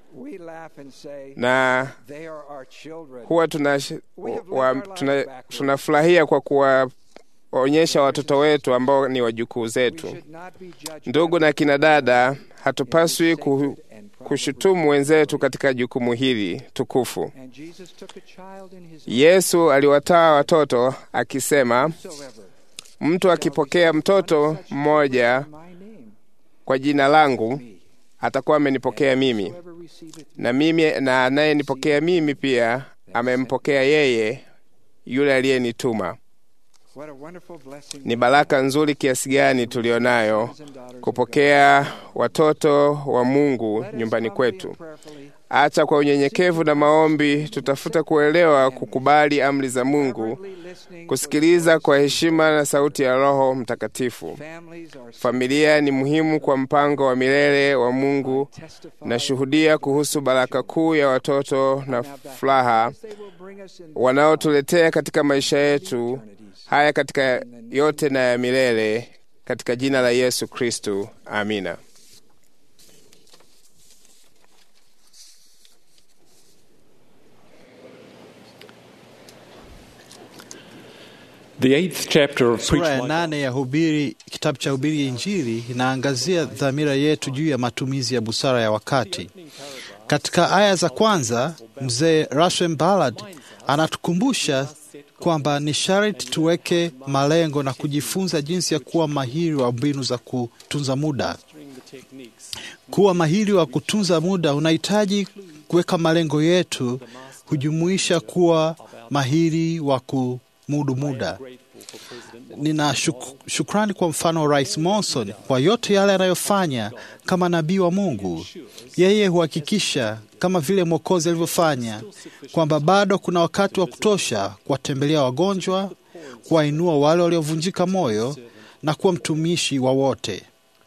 na huwa tunafurahia tuna, tuna kwa kuwaonyesha watoto wetu ambao ni wajukuu zetu. Ndugu na kina dada, hatupaswi kushutumu wenzetu katika jukumu hili tukufu. Yesu aliwataa watoto akisema, mtu akipokea mtoto mmoja kwa jina langu atakuwa amenipokea mimi, na mimi na anayenipokea mimi pia amempokea yeye yule aliyenituma. Ni baraka nzuri kiasi gani tulionayo kupokea watoto wa Mungu nyumbani kwetu. Acha kwa unyenyekevu na maombi tutafuta kuelewa, kukubali amri za Mungu, kusikiliza kwa heshima na sauti ya Roho Mtakatifu. Familia ni muhimu kwa mpango wa milele wa Mungu. Na shuhudia kuhusu baraka kuu ya watoto na furaha wanaotuletea katika maisha yetu haya katika yote na ya milele, katika jina la Yesu Kristo. Amina. The eighth chapter of Sura ya Preach nane ya hubiri, kitabu cha Hubiri ya Injili inaangazia dhamira yetu juu ya matumizi ya busara ya wakati. Katika aya za kwanza, mzee Russell Ballard anatukumbusha kwamba ni sharti tuweke malengo na kujifunza jinsi ya kuwa mahiri wa mbinu za kutunza muda. Kuwa mahiri wa kutunza muda unahitaji kuweka malengo yetu, hujumuisha kuwa mahiri wa kumudu muda. Nina shuk shukrani kwa mfano Rais Monson kwa yote yale anayofanya kama nabii wa Mungu. Yeye huhakikisha kama vile Mwokozi alivyofanya kwamba bado kuna wakati wa kutosha kuwatembelea wagonjwa, kuwainua wale waliovunjika moyo na kuwa mtumishi wa wote.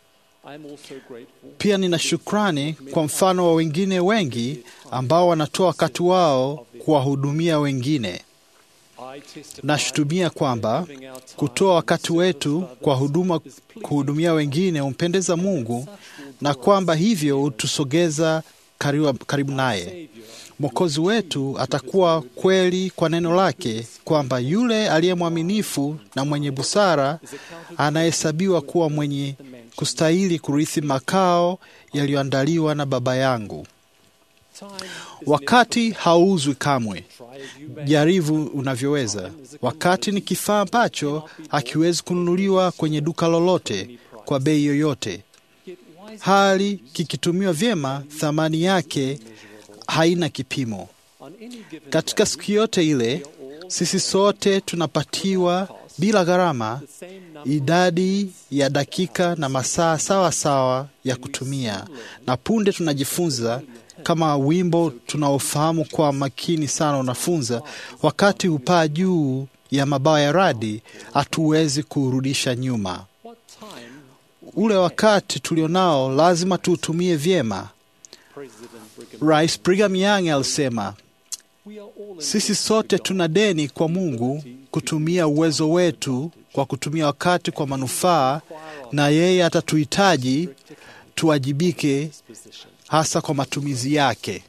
Pia nina shukrani kwa mfano wa wengine wengi ambao wanatoa wakati wao kuwahudumia wengine. Nashutumia kwamba kutoa wakati wetu kwa huduma, kuhudumia wengine humpendeza Mungu, na kwamba hivyo hutusogeza karibu, karibu naye. Mwokozi wetu atakuwa kweli kwa neno lake kwamba yule aliye mwaminifu na mwenye busara anahesabiwa kuwa mwenye kustahili kurithi makao yaliyoandaliwa na Baba yangu. Wakati hauuzwi kamwe. Jaribu unavyoweza. Wakati ni kifaa ambacho hakiwezi kununuliwa kwenye duka lolote kwa bei yoyote. Hali kikitumiwa vyema, thamani yake haina kipimo. Katika siku yote ile, sisi sote tunapatiwa bila gharama idadi ya dakika na masaa sawa sawa ya kutumia, na punde tunajifunza kama wimbo tunaofahamu kwa makini sana unafunza, wakati hupaa juu ya mabawa ya radi, hatuwezi kurudisha nyuma. Ule wakati tulionao lazima tuutumie vyema. Rais Brigham Young alisema, sisi sote tuna deni kwa Mungu kutumia uwezo wetu kwa kutumia wakati kwa manufaa, na yeye atatuhitaji tuwajibike hasa kwa matumizi yake.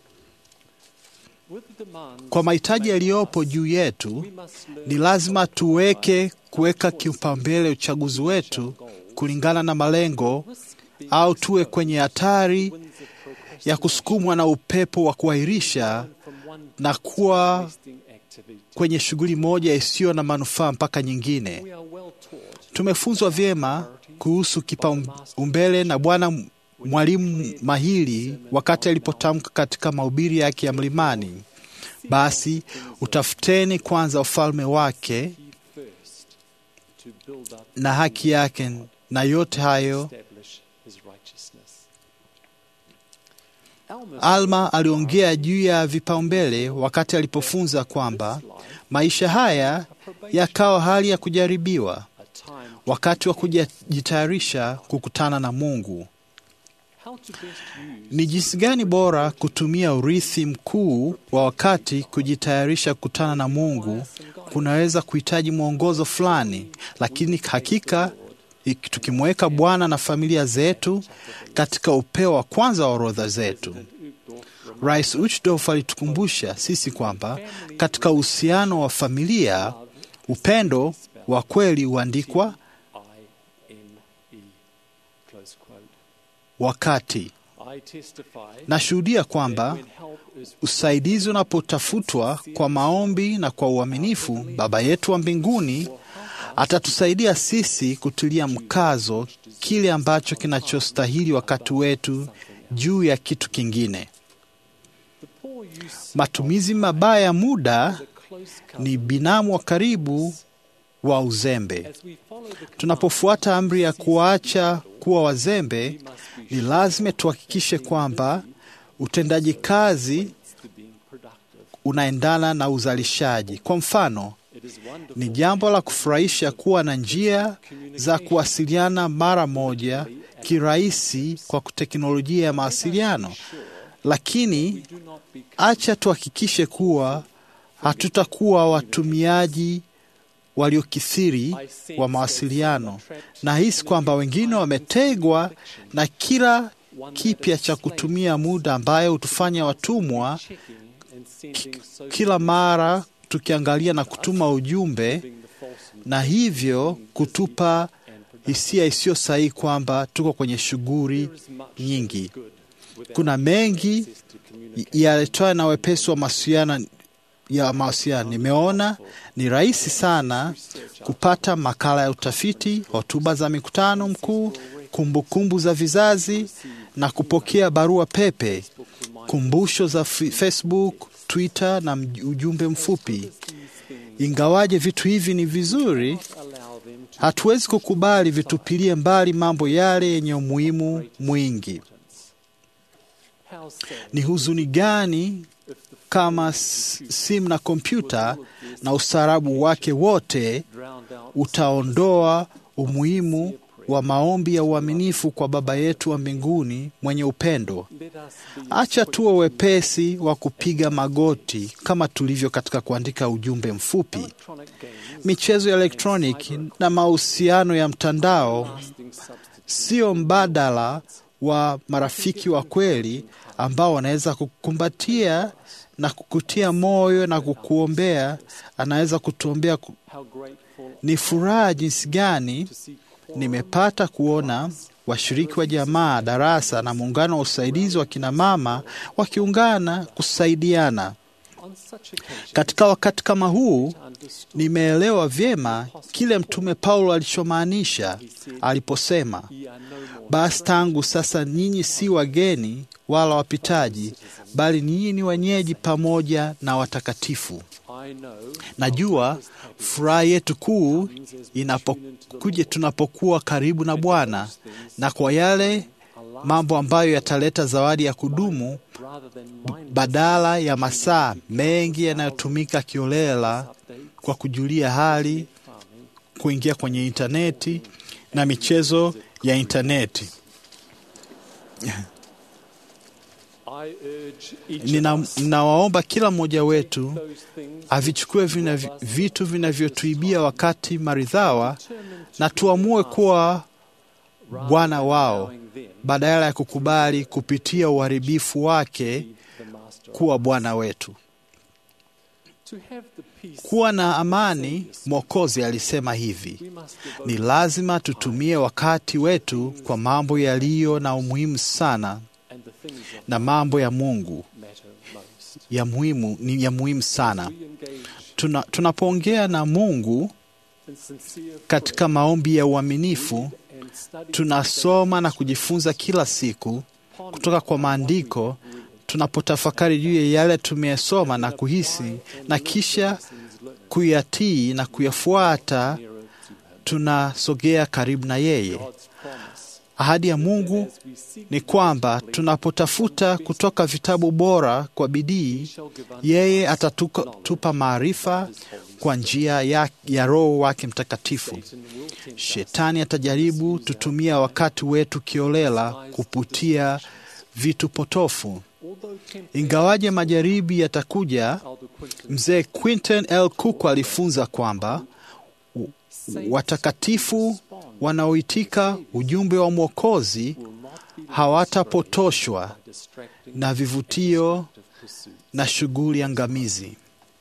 Kwa mahitaji yaliyopo juu yetu, ni lazima tuweke kuweka kipaumbele uchaguzi wetu kulingana na malengo, au tuwe kwenye hatari ya kusukumwa na upepo wa kuahirisha na kuwa kwenye shughuli moja isiyo na manufaa mpaka nyingine. Tumefunzwa vyema kuhusu kipaumbele na Bwana mwalimu mahiri wakati alipotamka katika mahubiri yake ya mlimani, basi utafuteni kwanza ufalme wake na haki yake, na yote hayo. Alma aliongea juu ya vipaumbele wakati alipofunza kwamba maisha haya yakawa hali ya kujaribiwa, wakati wa kujitayarisha kukutana na Mungu. Ni jinsi gani bora kutumia urithi mkuu wa wakati kujitayarisha kukutana na Mungu kunaweza kuhitaji mwongozo fulani, lakini hakika tukimweka Bwana na familia zetu katika upeo wa kwanza wa orodha zetu. Rais Uchtdorf alitukumbusha sisi kwamba katika uhusiano wa familia, upendo wa kweli huandikwa wakati. Nashuhudia kwamba usaidizi unapotafutwa kwa maombi na kwa uaminifu, Baba yetu wa mbinguni atatusaidia sisi kutilia mkazo kile ambacho kinachostahili wakati wetu juu ya kitu kingine. Matumizi mabaya ya muda ni binamu wa karibu wa uzembe. Tunapofuata amri ya kuacha kuwa wazembe, ni lazima tuhakikishe kwamba utendaji kazi unaendana na uzalishaji. Kwa mfano, ni jambo la kufurahisha kuwa na njia za kuwasiliana mara moja kirahisi kwa teknolojia ya mawasiliano, lakini acha tuhakikishe kuwa hatutakuwa watumiaji waliokithiri wa mawasiliano. Na hisi kwamba wengine wametegwa na kila kipya cha kutumia muda ambayo hutufanya watumwa kila mara tukiangalia na kutuma ujumbe, na hivyo kutupa hisia isiyo sahihi kwamba tuko kwenye shughuli nyingi. Kuna mengi yaletoa na wepesi wa mawasiliano ya mawasiliano. Nimeona ni rahisi sana kupata makala ya utafiti, hotuba za mikutano mkuu, kumbukumbu za vizazi na kupokea barua pepe, kumbusho za Facebook, Twitter na ujumbe mfupi. Ingawaje vitu hivi ni vizuri, hatuwezi kukubali vitupilie mbali mambo yale yenye umuhimu mwingi. Ni huzuni gani kama simu na kompyuta na ustaarabu wake wote utaondoa umuhimu wa maombi ya uaminifu kwa Baba yetu wa mbinguni mwenye upendo. Acha tuwe wepesi wa kupiga magoti kama tulivyo katika kuandika ujumbe mfupi. Michezo ya elektroniki na mahusiano ya mtandao sio mbadala wa marafiki wa kweli ambao wanaweza kukumbatia na kukutia moyo na kukuombea. Anaweza kutuombea. Ni furaha jinsi gani nimepata kuona washiriki wa jamaa, darasa na muungano wa usaidizi wa kina mama wakiungana kusaidiana. Katika wakati kama huu, nimeelewa vyema kile Mtume Paulo alichomaanisha aliposema, basi tangu sasa nyinyi si wageni wala wapitaji, bali nyinyi ni wenyeji pamoja na watakatifu. Najua furaha yetu kuu inapokuja tunapokuwa karibu na Bwana na kwa yale mambo ambayo yataleta zawadi ya kudumu badala ya masaa mengi yanayotumika kiolela kwa kujulia hali, kuingia kwenye intaneti na michezo ya intaneti. Ninawaomba kila mmoja wetu avichukue vina vitu vinavyotuibia wakati maridhawa na tuamue kuwa Bwana wao badala ya kukubali kupitia uharibifu wake kuwa Bwana wetu. Kuwa na amani, Mwokozi alisema hivi, ni lazima tutumie wakati wetu kwa mambo yaliyo na umuhimu sana, na mambo ya Mungu ya muhimu ni ya muhimu sana. Tuna, tunapoongea na Mungu katika maombi ya uaminifu tunasoma na kujifunza kila siku kutoka kwa maandiko, tunapotafakari juu ya yale tumeyasoma na kuhisi, na kisha kuyatii na kuyafuata, tunasogea karibu na yeye. Ahadi ya Mungu ni kwamba tunapotafuta kutoka vitabu bora kwa bidii, yeye atatupa maarifa kwa njia ya, ya Roho wake Mtakatifu. Shetani atajaribu tutumia wakati wetu kiolela kuputia vitu potofu. Ingawaje majaribi yatakuja, mzee Quinton L. Cook alifunza kwamba watakatifu wanaoitika ujumbe wa Mwokozi hawatapotoshwa na vivutio na shughuli angamizi.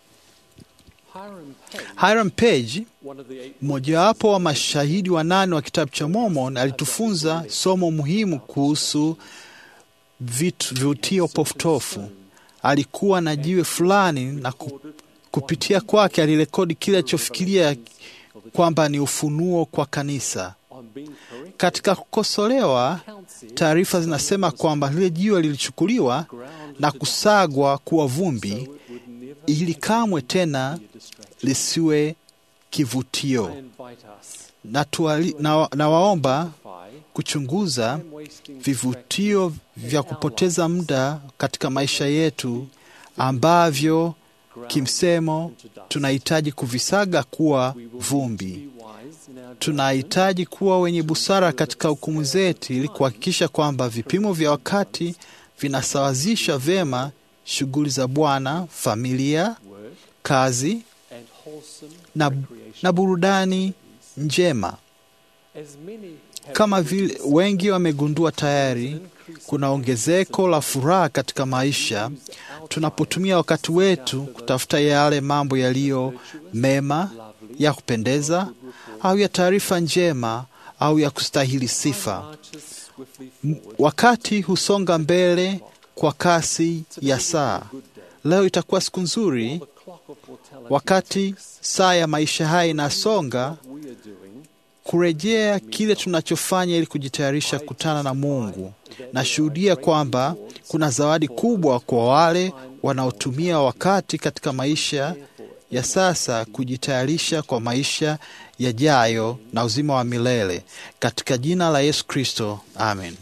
Hiram Page, mmojawapo wa mashahidi wanane wa kitabu cha Mormon, alitufunza somo muhimu kuhusu vitu vivutio potofu. Alikuwa na jiwe fulani na kupitia kwake alirekodi kile alichofikiria kwamba ni ufunuo kwa kanisa. Katika kukosolewa, taarifa zinasema kwamba lile jiwe lilichukuliwa na kusagwa kuwa vumbi ili kamwe tena lisiwe kivutio. Na, tuali, na, na waomba kuchunguza vivutio vya kupoteza muda katika maisha yetu ambavyo kimsemo tunahitaji kuvisaga kuwa vumbi. Tunahitaji kuwa wenye busara katika hukumu zetu ili kuhakikisha kwamba vipimo vya wakati vinasawazisha vyema shughuli za Bwana, familia, kazi na, na burudani njema. Kama vile wengi wamegundua tayari, kuna ongezeko la furaha katika maisha tunapotumia wakati wetu kutafuta yale mambo yaliyo mema, ya kupendeza au ya taarifa njema au ya kustahili sifa. Wakati husonga mbele kwa kasi ya saa. Leo itakuwa siku nzuri. Wakati saa ya maisha haya inasonga, kurejea kile tunachofanya ili kujitayarisha kukutana na Mungu. Nashuhudia kwamba kuna zawadi kubwa kwa wale wanaotumia wakati katika maisha ya sasa kujitayarisha kwa maisha yajayo na uzima wa milele. Katika jina la Yesu Kristo, amen.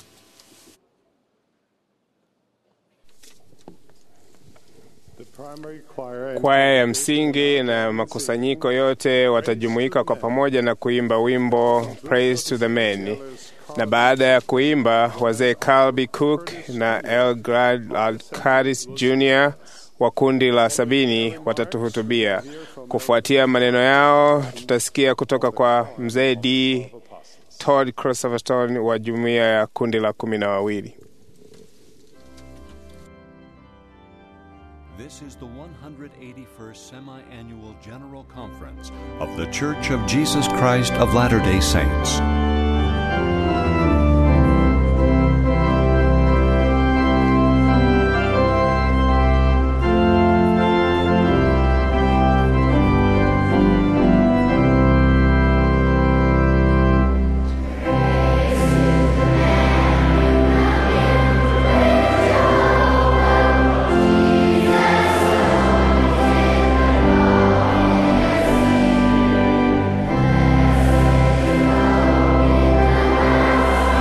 Kwaya ya msingi na makusanyiko yote watajumuika kwa pamoja na kuimba wimbo Praise to the Men. Na baada ya kuimba, wazee Calby Cook na Elgrad Curtis Junior wa kundi la sabini watatuhutubia. Kufuatia maneno yao, tutasikia kutoka kwa mzee D. Todd Christopherson wa jumuiya ya kundi la kumi na wawili. This is the one hundred eighty-first Semi-Annual General Conference of The Church of Jesus Christ of Latter-day Saints. Praise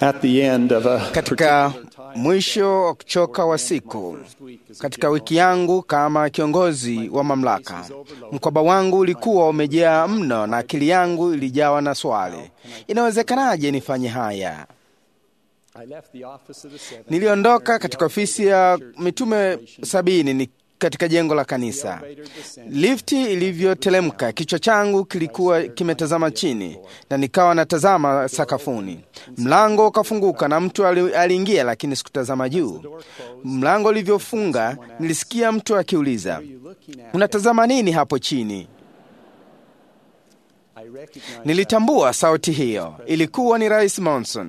at the end of a Katika mwisho wa kuchoka wa siku, katika wiki yangu kama kiongozi wa mamlaka, mkoba wangu ulikuwa umejaa mno na akili yangu ilijawa na swali, inawezekanaje nifanye haya? Niliondoka katika ofisi ya mitume sabini ni katika jengo la kanisa. Lifti ilivyotelemka, kichwa changu kilikuwa kimetazama chini na nikawa natazama sakafuni. Mlango ukafunguka na mtu aliingia, lakini sikutazama juu. Mlango ulivyofunga, nilisikia mtu akiuliza, "Unatazama nini hapo chini?" Nilitambua sauti hiyo. Ilikuwa ni Rais Monson.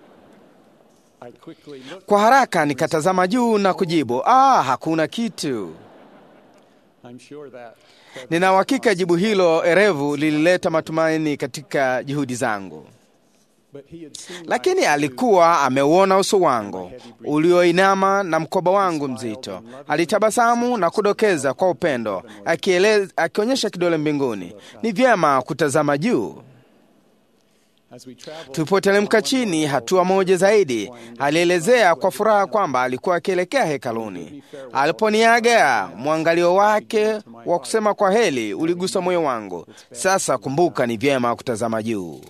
Kwa haraka nikatazama juu na kujibu, "Ah, hakuna kitu." Nina uhakika jibu hilo erevu lilileta matumaini katika juhudi zangu. Lakini alikuwa ameuona uso wangu ulioinama na mkoba wangu mzito. Alitabasamu na kudokeza kwa upendo, akieleza, akionyesha kidole mbinguni, "Ni vyema kutazama juu." Tulipotelemka chini hatua moja zaidi, alielezea kwa furaha kwamba alikuwa akielekea hekaluni. Aliponiaga, mwangalio wake wa kusema kwa heri uligusa moyo wangu. Sasa kumbuka, ni vyema kutazama juu.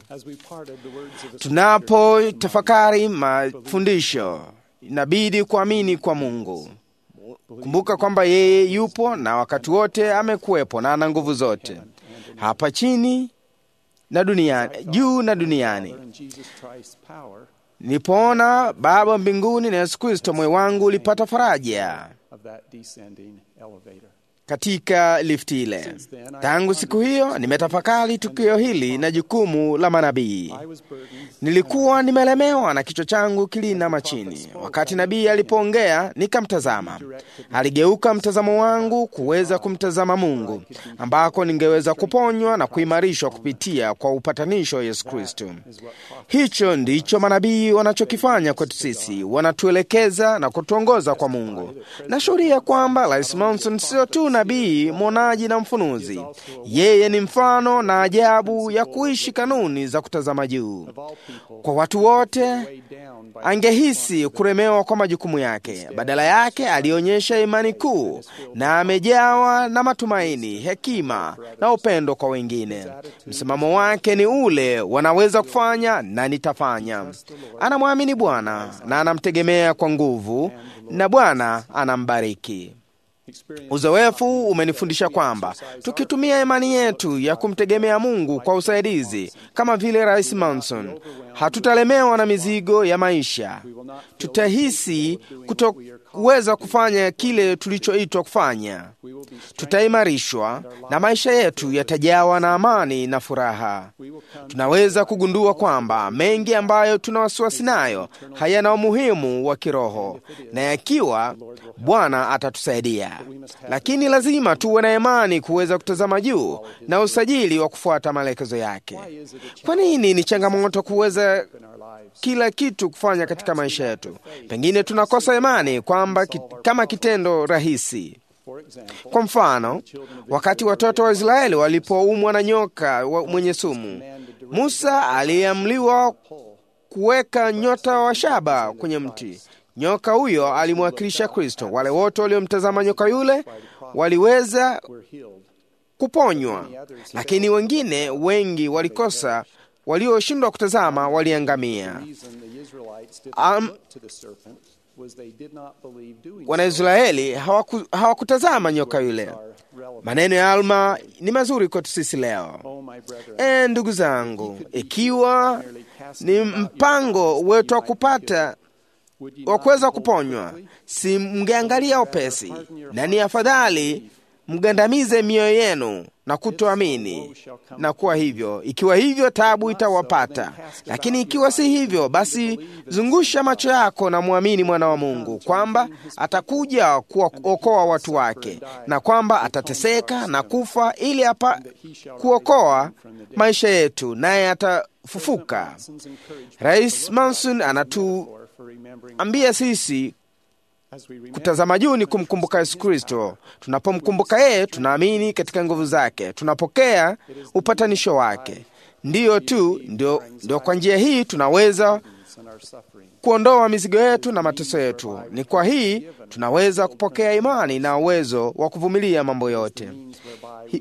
Tunapo tafakari mafundisho, inabidi kuamini kwa Mungu. Kumbuka kwamba yeye yupo na wakati wote amekuwepo na ana nguvu zote, hapa chini na duniani, juu na duniani. Nilipoona Baba mbinguni na Yesu Kristo, moyo wangu ulipata faraja katika lifti ile. Tangu siku hiyo nimetafakari tukio hili na jukumu la manabii. Nilikuwa nimelemewa na kichwa changu kilinama chini. Wakati nabii alipoongea, nikamtazama. Aligeuka mtazamo wangu kuweza kumtazama Mungu, ambako ningeweza kuponywa na kuimarishwa kupitia kwa upatanisho wa Yesu Kristo. Hicho ndicho manabii wanachokifanya kwetu sisi, wanatuelekeza na kutuongoza kwa Mungu. Nashuhudia kwamba Rais Monson sio tu nabii, mwonaji na mfunuzi. Yeye ni mfano na ajabu ya kuishi kanuni za kutazama juu. Kwa watu wote angehisi kuremewa kwa majukumu yake. Badala yake alionyesha imani kuu na amejawa na matumaini, hekima na upendo kwa wengine. Msimamo wake ni ule, wanaweza kufanya na nitafanya. Anamwamini Bwana na anamtegemea kwa nguvu, na Bwana anambariki. Uzoefu umenifundisha kwamba tukitumia imani yetu ya kumtegemea Mungu kwa usaidizi, kama vile Rais Monson, hatutalemewa na mizigo ya maisha. Tutahisi kutoweza kufanya kile tulichoitwa kufanya. Tutaimarishwa na maisha yetu yatajawa na amani na furaha. Tunaweza kugundua kwamba mengi ambayo tuna wasiwasi nayo hayana umuhimu wa kiroho, na yakiwa Bwana atatusaidia. Lakini lazima tuwe na imani kuweza kutazama juu na usajili wa kufuata maelekezo yake. Kwa nini ni changamoto kuweza kila kitu kufanya katika maisha yetu? Pengine tunakosa imani kwamba kit, kama kitendo rahisi. Kwa mfano, wakati watoto wa Israeli walipoumwa na nyoka mwenye sumu, Musa aliamliwa kuweka nyota wa shaba kwenye mti. Nyoka huyo alimwakilisha Kristo. Wale wote waliomtazama nyoka yule waliweza kuponywa, lakini wengine wengi walikosa. Walioshindwa kutazama waliangamia. Um, Wanaisraeli hawaku, hawakutazama nyoka yule. Maneno ya Alma ni mazuri kwetu sisi leo. E, ndugu zangu, ikiwa ni mpango wetu wa kupata wa kuweza kuponywa, si mngeangalia upesi, na ni afadhali mgandamize mioyo yenu na kutoamini na kuwa hivyo. Ikiwa hivyo, taabu itawapata. Lakini ikiwa si hivyo, basi zungusha macho yako na muamini mwana wa Mungu kwamba atakuja kuokoa watu wake, na kwamba atateseka na kufa ili apa kuokoa maisha yetu, naye atafufuka. Rais Monson anatuambia sisi kutazama juu ni kumkumbuka Yesu Kristo. Tunapomkumbuka yeye, tunaamini katika nguvu zake, tunapokea upatanisho wake. Ndiyo tu, ndio, ndio kwa njia hii tunaweza kuondoa mizigo yetu na mateso yetu. Ni kwa hii tunaweza kupokea imani na uwezo wa kuvumilia mambo yote Hi,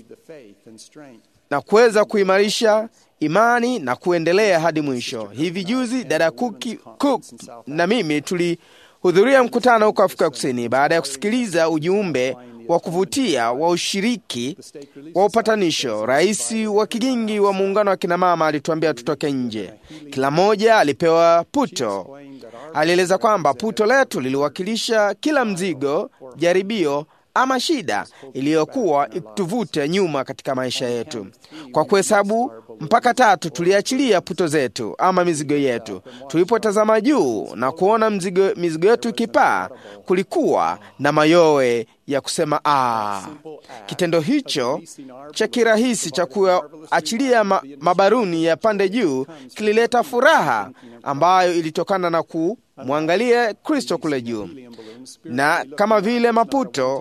na kuweza kuimarisha imani na kuendelea hadi mwisho. Hivi juzi dada Cookie, Cook na mimi tulihudhuria mkutano huko Afrika Kusini baada ya kusikiliza ujumbe wa kuvutia wa ushiriki wa upatanisho. Rais wa kigingi wa muungano wa kina mama alituambia tutoke nje. Kila mmoja alipewa puto. Alieleza kwamba puto letu liliwakilisha kila mzigo, jaribio ama shida iliyokuwa ikituvuta nyuma katika maisha yetu. Kwa kuhesabu mpaka tatu tuliachilia puto zetu ama mizigo yetu. Tulipotazama juu na kuona mzigo, mizigo yetu ikipaa, kulikuwa na mayowe ya kusema ah. Kitendo hicho cha kirahisi cha kuachilia ma, mabaruni ya pande juu kilileta furaha ambayo ilitokana na kumwangalia Kristo kule juu. Na kama vile maputo,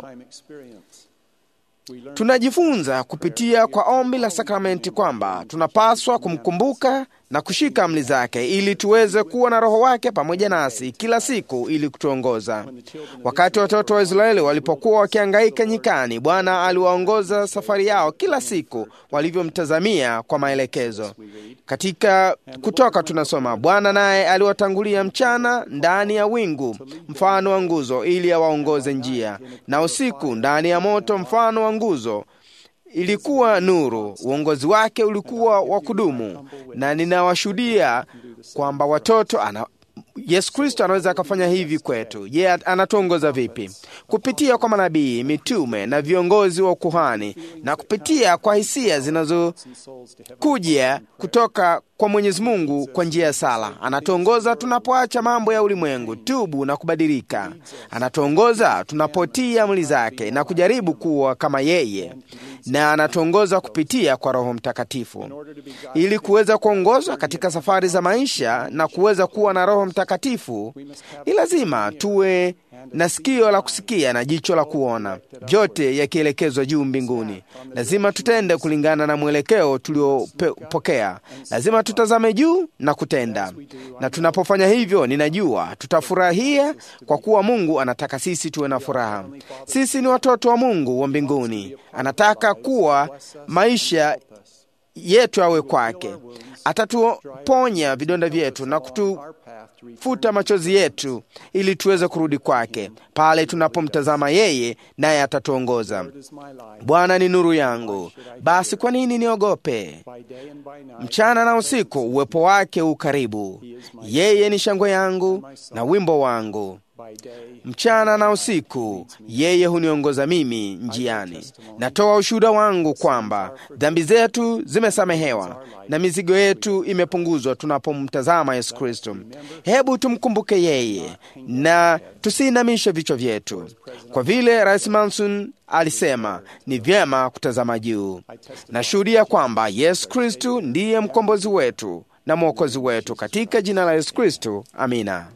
tunajifunza kupitia kwa ombi la sakramenti kwamba tunapaswa kumkumbuka na kushika amri zake ili tuweze kuwa na Roho wake pamoja nasi kila siku ili kutuongoza. Wakati watoto wa Israeli walipokuwa wakihangaika nyikani, Bwana aliwaongoza safari yao kila siku walivyomtazamia kwa maelekezo. Katika Kutoka tunasoma, Bwana naye aliwatangulia mchana ndani ya wingu mfano wa nguzo ili awaongoze njia, na usiku ndani ya moto mfano wa nguzo ilikuwa nuru. Uongozi wake ulikuwa wa kudumu. Na ninawashuhudia kwamba watoto ana Yesu Kristo anaweza akafanya hivi kwetu. Je, yeah, anatuongoza vipi? Kupitia kwa manabii, mitume na viongozi wa ukuhani, na kupitia kwa hisia zinazokuja kutoka kwa Mwenyezi Mungu kwa njia ya sala. Anatuongoza tunapoacha mambo ya ulimwengu, tubu na kubadilika. Anatuongoza tunapotii amri zake na kujaribu kuwa kama yeye. Na anatuongoza kupitia kwa Roho Mtakatifu. Ili kuweza kuongozwa katika safari za maisha na kuweza kuwa na Roho Mtakatifu, ni lazima tuwe na sikio la kusikia na jicho la kuona, vyote yakielekezwa juu mbinguni. Lazima tutende kulingana na mwelekeo tuliopokea. Lazima tutazame juu na kutenda. Na tunapofanya hivyo, ninajua tutafurahia kwa kuwa Mungu anataka sisi tuwe na furaha. Sisi ni watoto wa Mungu wa mbinguni. Anataka kuwa maisha yetu awe kwake. Atatuponya vidonda vyetu na kutufuta machozi yetu ili tuweze kurudi kwake. Pale tunapomtazama yeye, naye atatuongoza. Bwana ni nuru yangu, basi kwa nini niogope? Mchana na usiku uwepo wake ukaribu. Yeye ni shangwe yangu na wimbo wangu. Mchana na usiku yeye huniongoza mimi njiani. Natoa ushuhuda wangu kwamba dhambi zetu zimesamehewa na mizigo yetu imepunguzwa tunapomtazama Yesu Kristo. Hebu tumkumbuke yeye na tusiinamishe vichwa vyetu. Kwa vile Rais Manson alisema, ni vyema kutazama juu. Nashuhudia kwamba Yesu Kristo ndiye mkombozi wetu na mwokozi wetu. Katika jina la Yesu Kristo, amina.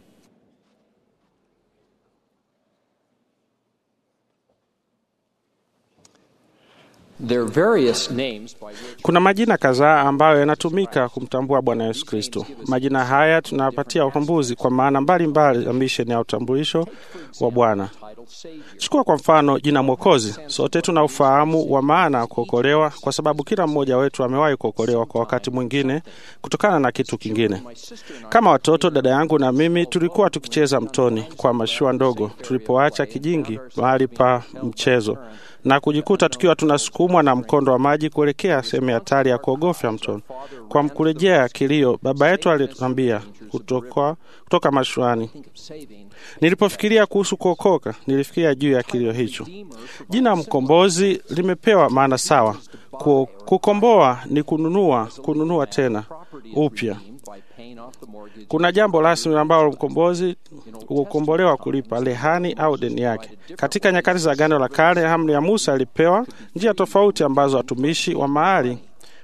Kuna majina kadhaa ambayo yanatumika kumtambua Bwana Yesu Kristo. Majina haya tunapatia ufumbuzi kwa maana mbalimbali ya misheni ya utambulisho wa Bwana. Chukua kwa mfano jina Mwokozi. Sote tuna ufahamu wa maana kuokolewa kwa sababu kila mmoja wetu amewahi kuokolewa kwa wakati mwingine kutokana na kitu kingine. Kama watoto, dada yangu na mimi tulikuwa tukicheza mtoni kwa mashua ndogo tulipoacha kijingi mahali pa mchezo na kujikuta tukiwa tunasukumwa na mkondo wa maji kuelekea sehemu hatari ya kuogofya mtoni. Kwa mkurejea kilio, baba yetu alituambia kutoka, kutoka mashuani. Nilipofikiria kuhusu kuokoka, nilifikiria juu ya kilio hicho. Jina mkombozi limepewa maana sawa. Kukomboa ni kununua, kununua tena upya. Kuna jambo rasmi ambalo mkombozi hukombolewa kulipa rehani au deni yake. Katika nyakati za Agano la Kale, amri ya Musa ilipewa njia tofauti ambazo watumishi wa mahali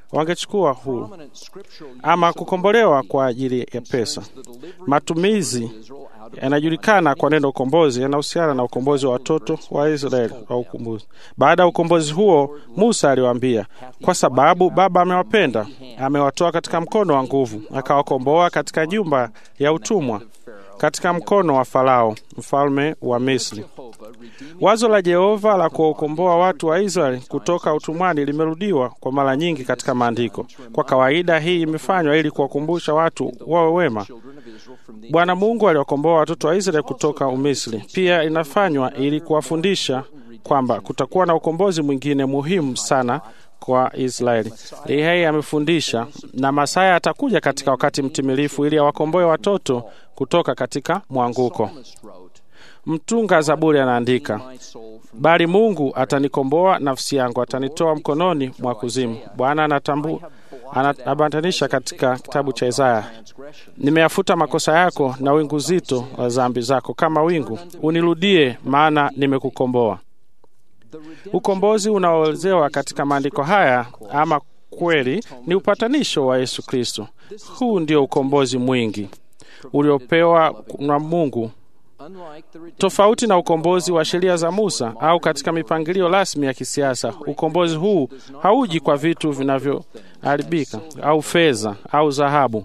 wangechukua huru ama kukombolewa kwa ajili ya pesa. Matumizi yanajulikana kwa neno ukombozi yanahusiana na ukombozi wa watoto wa Israeli wa ukombozi. Baada ya ukombozi huo, Musa aliwaambia, kwa sababu Baba amewapenda, amewatoa katika mkono wa nguvu, akawakomboa katika nyumba ya utumwa, katika mkono wa Farao, mfalme wa Misri. Wazo la Jehova la kuwakomboa watu wa Israeli kutoka utumwani limerudiwa kwa mara nyingi katika maandiko. Kwa kawaida hii imefanywa ili kuwakumbusha watu wawe wema. Bwana Mungu aliwakomboa watoto wa Israeli kutoka Umisri. Pia inafanywa ili kuwafundisha kwamba kutakuwa na ukombozi mwingine muhimu sana kwa Israeli. Yeye amefundisha na Masaya atakuja katika wakati mtimilifu ili awakomboe watoto kutoka katika mwanguko. Mtunga Zaburi anaandika, bali Mungu atanikomboa nafsi yangu, atanitoa mkononi mwa kuzimu. Bwana anatambu anabatanisha katika kitabu cha Isaya, nimeyafuta makosa yako na wingu zito la dhambi zako kama wingu, unirudie maana nimekukomboa. Ukombozi unaoelezewa katika maandiko haya ama kweli ni upatanisho wa Yesu Kristo. Huu ndio ukombozi mwingi uliopewa na Mungu. Tofauti na ukombozi wa sheria za Musa au katika mipangilio rasmi ya kisiasa, ukombozi huu hauji kwa vitu vinavyoharibika au fedha au dhahabu.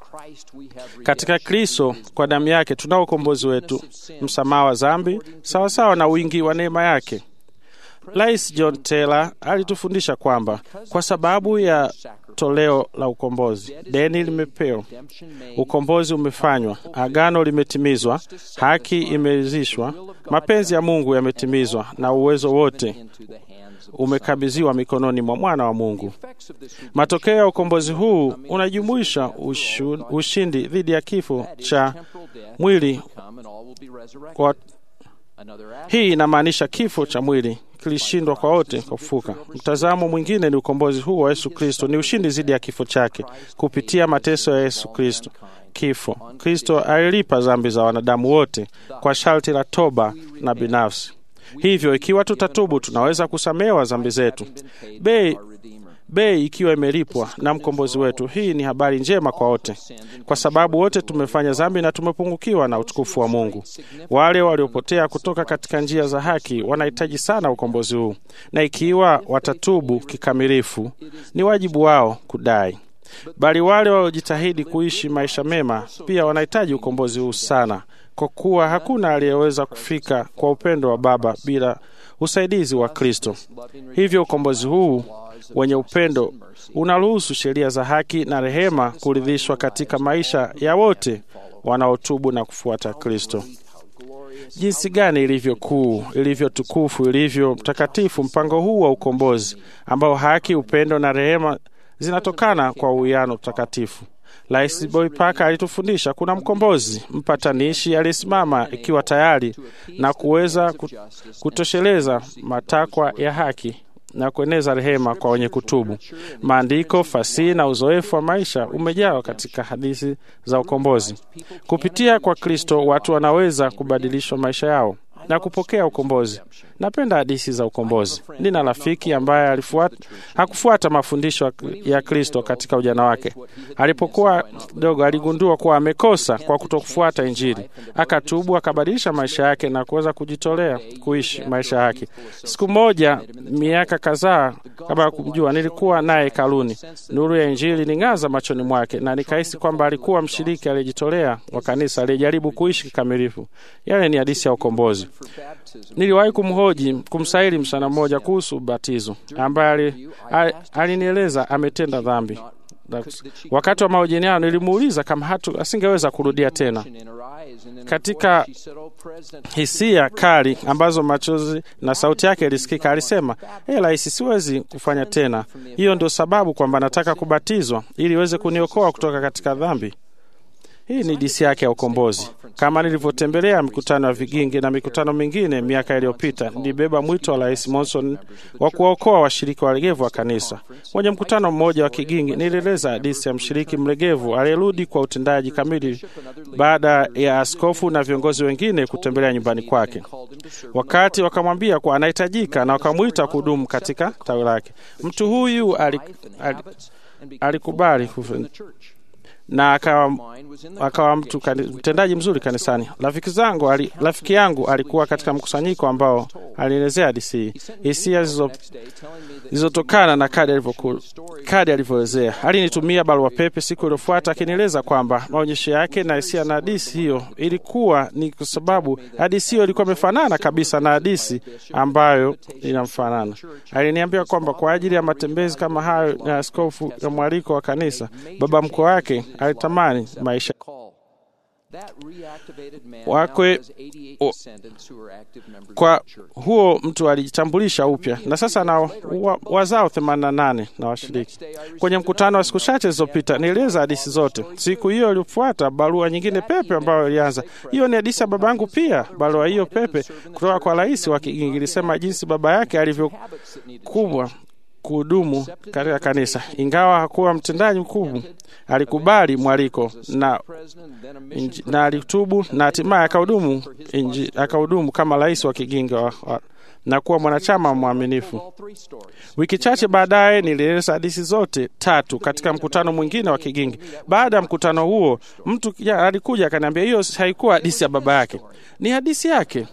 Katika Kristo, kwa damu yake tunao ukombozi wetu, msamaha wa dhambi sawasawa na wingi wa neema yake. Rais John Taylor alitufundisha kwamba kwa sababu ya toleo la ukombozi, deni limepewa, ukombozi umefanywa, agano limetimizwa, haki imeridhishwa, mapenzi ya Mungu yametimizwa, na uwezo wote umekabidhiwa mikononi mwa mwana wa Mungu. Matokeo ya ukombozi huu unajumuisha ushu, ushindi dhidi ya kifo cha mwili kwa hii inamaanisha kifo cha mwili kilishindwa kwa wote kwa kufuka. Mtazamo mwingine ni ukombozi huu wa Yesu Kristo ni ushindi dhidi ya kifo chake kupitia mateso ya Yesu Kristo. Kifo, Kristo alilipa dhambi za wanadamu wote kwa sharti la toba na binafsi. Hivyo ikiwa tutatubu, tunaweza kusamehewa dhambi zetu. Bei bei ikiwa imelipwa na mkombozi wetu. Hii ni habari njema kwa wote, kwa sababu wote tumefanya dhambi na tumepungukiwa na utukufu wa Mungu. Wale waliopotea kutoka katika njia za haki wanahitaji sana ukombozi huu, na ikiwa watatubu kikamilifu, ni wajibu wao kudai. Bali wale waliojitahidi kuishi maisha mema pia wanahitaji ukombozi huu sana, kwa kuwa hakuna aliyeweza kufika kwa upendo wa Baba bila usaidizi wa Kristo. Hivyo ukombozi huu wenye upendo unaruhusu sheria za haki na rehema kuridhishwa katika maisha ya wote wanaotubu na kufuata Kristo. Jinsi gani ilivyo kuu, ilivyo tukufu, ilivyo mtakatifu mpango huu wa ukombozi ambao haki, upendo na rehema zinatokana kwa uwiano mtakatifu. Rais Boy Parker alitufundisha kuna mkombozi mpatanishi aliyesimama ikiwa tayari na kuweza kutosheleza matakwa ya haki na kueneza rehema kwa wenye kutubu. Maandiko, fasihi na uzoefu wa maisha umejawa katika hadithi za ukombozi. Kupitia kwa Kristo watu wanaweza kubadilishwa maisha yao na kupokea ukombozi. Napenda hadithi za ukombozi. Nina rafiki ambaye alifuata hakufuata mafundisho ya Kristo katika ujana wake. Alipokuwa mdogo aligundua kuwa amekosa kwa kutokufuata Injili. Akatubu, akabadilisha maisha yake na kuweza kujitolea kuishi maisha yake. Siku moja, miaka kadhaa kabla ya kumjua, nilikuwa naye hekaluni. Nuru ya Injili ning'aza machoni mwake na nikahisi kwamba alikuwa mshiriki aliyejitolea wa kanisa aliyejaribu kuishi kikamilifu. Yale ni hadithi ya ukombozi. Niliwahi kumhoji kumshauri msichana mmoja kuhusu batizo ambaye alinieleza ametenda dhambi. Wakati wa mahojiano nilimuuliza kama hatu asingeweza kurudia tena. Katika hisia kali ambazo machozi na sauti yake ilisikika, alisema, "Eh, Rais, siwezi kufanya tena. Hiyo ndio sababu kwamba nataka kubatizwa ili iweze kuniokoa kutoka katika dhambi." Hii ni disi yake ya ukombozi. Kama nilivyotembelea mikutano ya vigingi na mikutano mingine miaka iliyopita, nilibeba mwito wa Rais Monson wa kuwaokoa washiriki walegevu wa kanisa. Kwenye mkutano mmoja wa kigingi, nilieleza hadithi ya mshiriki mlegevu aliyerudi kwa utendaji kamili baada ya askofu na viongozi wengine kutembelea nyumbani kwake. Wakati wakamwambia kuwa anahitajika na wakamuita kudumu katika tawi lake. Mtu huyu alikubali na akawa akawa mtu mtendaji mzuri kanisani. Rafiki zangu ali, rafiki yangu alikuwa katika mkusanyiko ambao alielezea hadithi hisia zilizotokana na kadi alivyokuwa kadi alivyoelezea. Alinitumia barua pepe siku iliyofuata akinieleza kwamba maonyesho yake na hisia na hadithi hiyo ilikuwa ni kwa sababu hadithi hiyo ilikuwa imefanana kabisa na hadithi ambayo inamfanana. Aliniambia kwamba kwa ajili ya matembezi kama hayo ya askofu ya mwaliko wa kanisa, baba mkwe wake alitamani maisha wakwe o, kwa huo mtu alijitambulisha upya na sasa na wa, wazao themanini na nane na washiriki. Kwenye mkutano wa siku chache zilizopita nieleza hadithi zote. Siku hiyo ilifuata barua nyingine pepe ambayo ilianza, hiyo ni hadithi ya baba yangu pia. Barua hiyo pepe kutoka kwa rais wa Kigingi ilisema jinsi baba yake alivyokuwa kuhudumu katika kanisa. Ingawa hakuwa mtendaji mkubwa, alikubali mwaliko na inji, na alitubu na hatimaye akahudumu akahudumu kama rais wa Kigingi wa, wa, na kuwa mwanachama mwaminifu. Wiki chache baadaye nilieleza hadithi zote tatu katika mkutano mwingine wa Kigingi. Baada ya mkutano huo, mtu ya, alikuja akaniambia hiyo haikuwa hadithi ya baba yake, ni hadithi yake.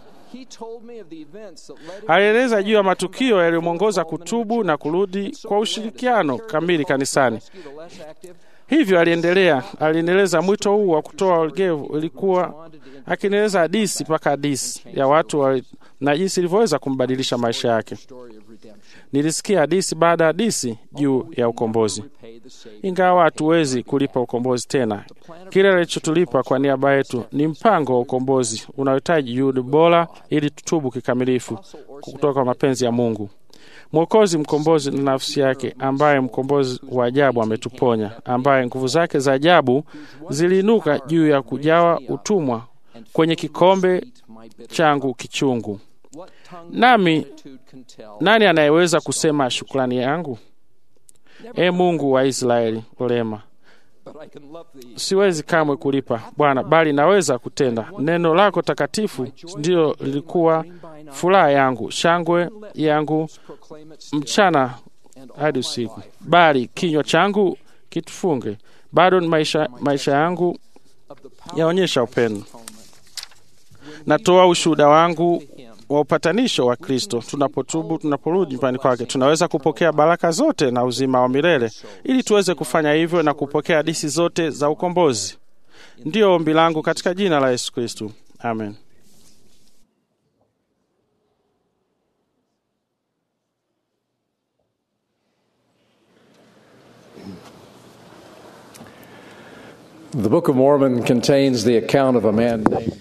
Alieleza juu ya matukio yaliyomwongoza kutubu na kurudi kwa ushirikiano kamili kanisani. Hivyo aliendelea, aliendeleza mwito huu wa kutoa ulegevu. Ilikuwa akinieleza hadithi mpaka hadithi ya watu wa, na jinsi ilivyoweza kumbadilisha maisha yake. Nilisikia hadithi baada ya hadithi juu ya ukombozi. Ingawa hatuwezi kulipa ukombozi tena, kile alichotulipa kwa niaba yetu ni mpango wa ukombozi unaohitaji juhudi bora ili tutubu kikamilifu kutoka kwa mapenzi ya Mungu. Mwokozi mkombozi na nafsi yake, ambaye mkombozi wa ajabu ametuponya, ambaye nguvu zake za ajabu ziliinuka juu ya kujawa utumwa kwenye kikombe changu kichungu. Nami nani anayeweza kusema shukrani yangu? E Mungu wa Israeli, ulema. Siwezi kamwe kulipa Bwana, bali naweza kutenda. Neno lako takatifu ndio lilikuwa furaha yangu, shangwe yangu mchana hadi usiku. Bali kinywa changu kitufunge. Bado maisha, maisha yangu yaonyesha upendo. Natoa ushuhuda wangu wa upatanisho wa Kristo. Tunapotubu, tunaporudi nyumbani kwake, tunaweza kupokea baraka zote na uzima wa milele. Ili tuweze kufanya hivyo na kupokea hadithi zote za ukombozi, ndio ombi langu katika jina la Yesu Kristo. Amen. The Book of Mormon contains the account of a man named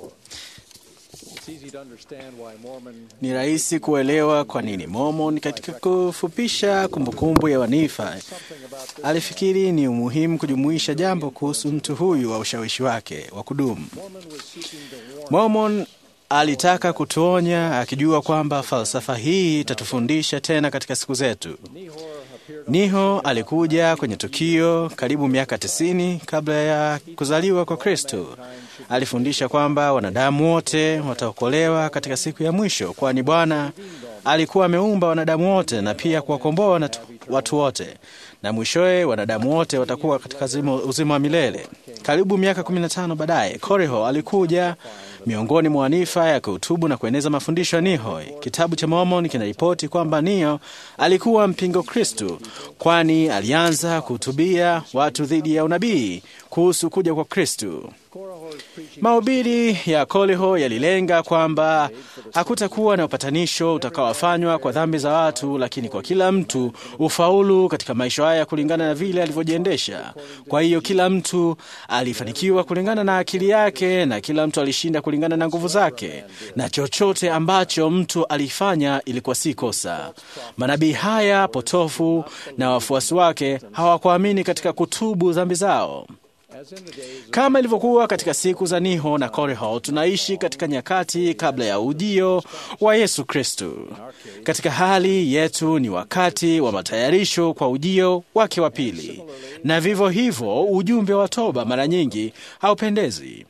Ni rahisi kuelewa kwa nini Mormon katika kufupisha kumbukumbu ya Wanifa alifikiri ni umuhimu kujumuisha jambo kuhusu mtu huyu wa ushawishi wake wa kudumu. Mormon alitaka kutuonya akijua kwamba falsafa hii itatufundisha tena katika siku zetu. Niho alikuja kwenye tukio karibu miaka tisini kabla ya kuzaliwa kwa Kristo. Alifundisha kwamba wanadamu wote wataokolewa katika siku ya mwisho, kwani Bwana alikuwa ameumba wanadamu wote na pia kuwakomboa watu wote, na mwishowe wanadamu wote watakuwa katika uzima wa milele. Karibu miaka kumi na tano baadaye, Koriho alikuja miongoni mwa Wanifa ya kutubu na kueneza mafundisho ya Nihoi. Kitabu cha Mormon kinaripoti kwamba Nio alikuwa mpingo Kristo, kwani alianza kuhutubia watu dhidi ya unabii kuhusu kuja kwa Kristo. Mahubiri ya Koriho yalilenga kwamba hakutakuwa na upatanisho utakaofanywa kwa dhambi za watu, lakini kwa kila mtu ufaulu katika maisha haya kulingana na vile alivyojiendesha. Kwa hiyo kila mtu alifanikiwa kulingana na akili yake, na kila mtu alishinda kulingana na nguvu zake, na chochote ambacho mtu alifanya ilikuwa si kosa. Manabii haya potofu na wafuasi wake hawakuamini katika kutubu dhambi zao. Kama ilivyokuwa katika siku za Niho na Koreho, tunaishi katika nyakati kabla ya ujio wa Yesu Kristo. Katika hali yetu ni wakati wa matayarisho kwa ujio wake wa pili, na vivyo hivyo ujumbe wa toba mara nyingi haupendezi.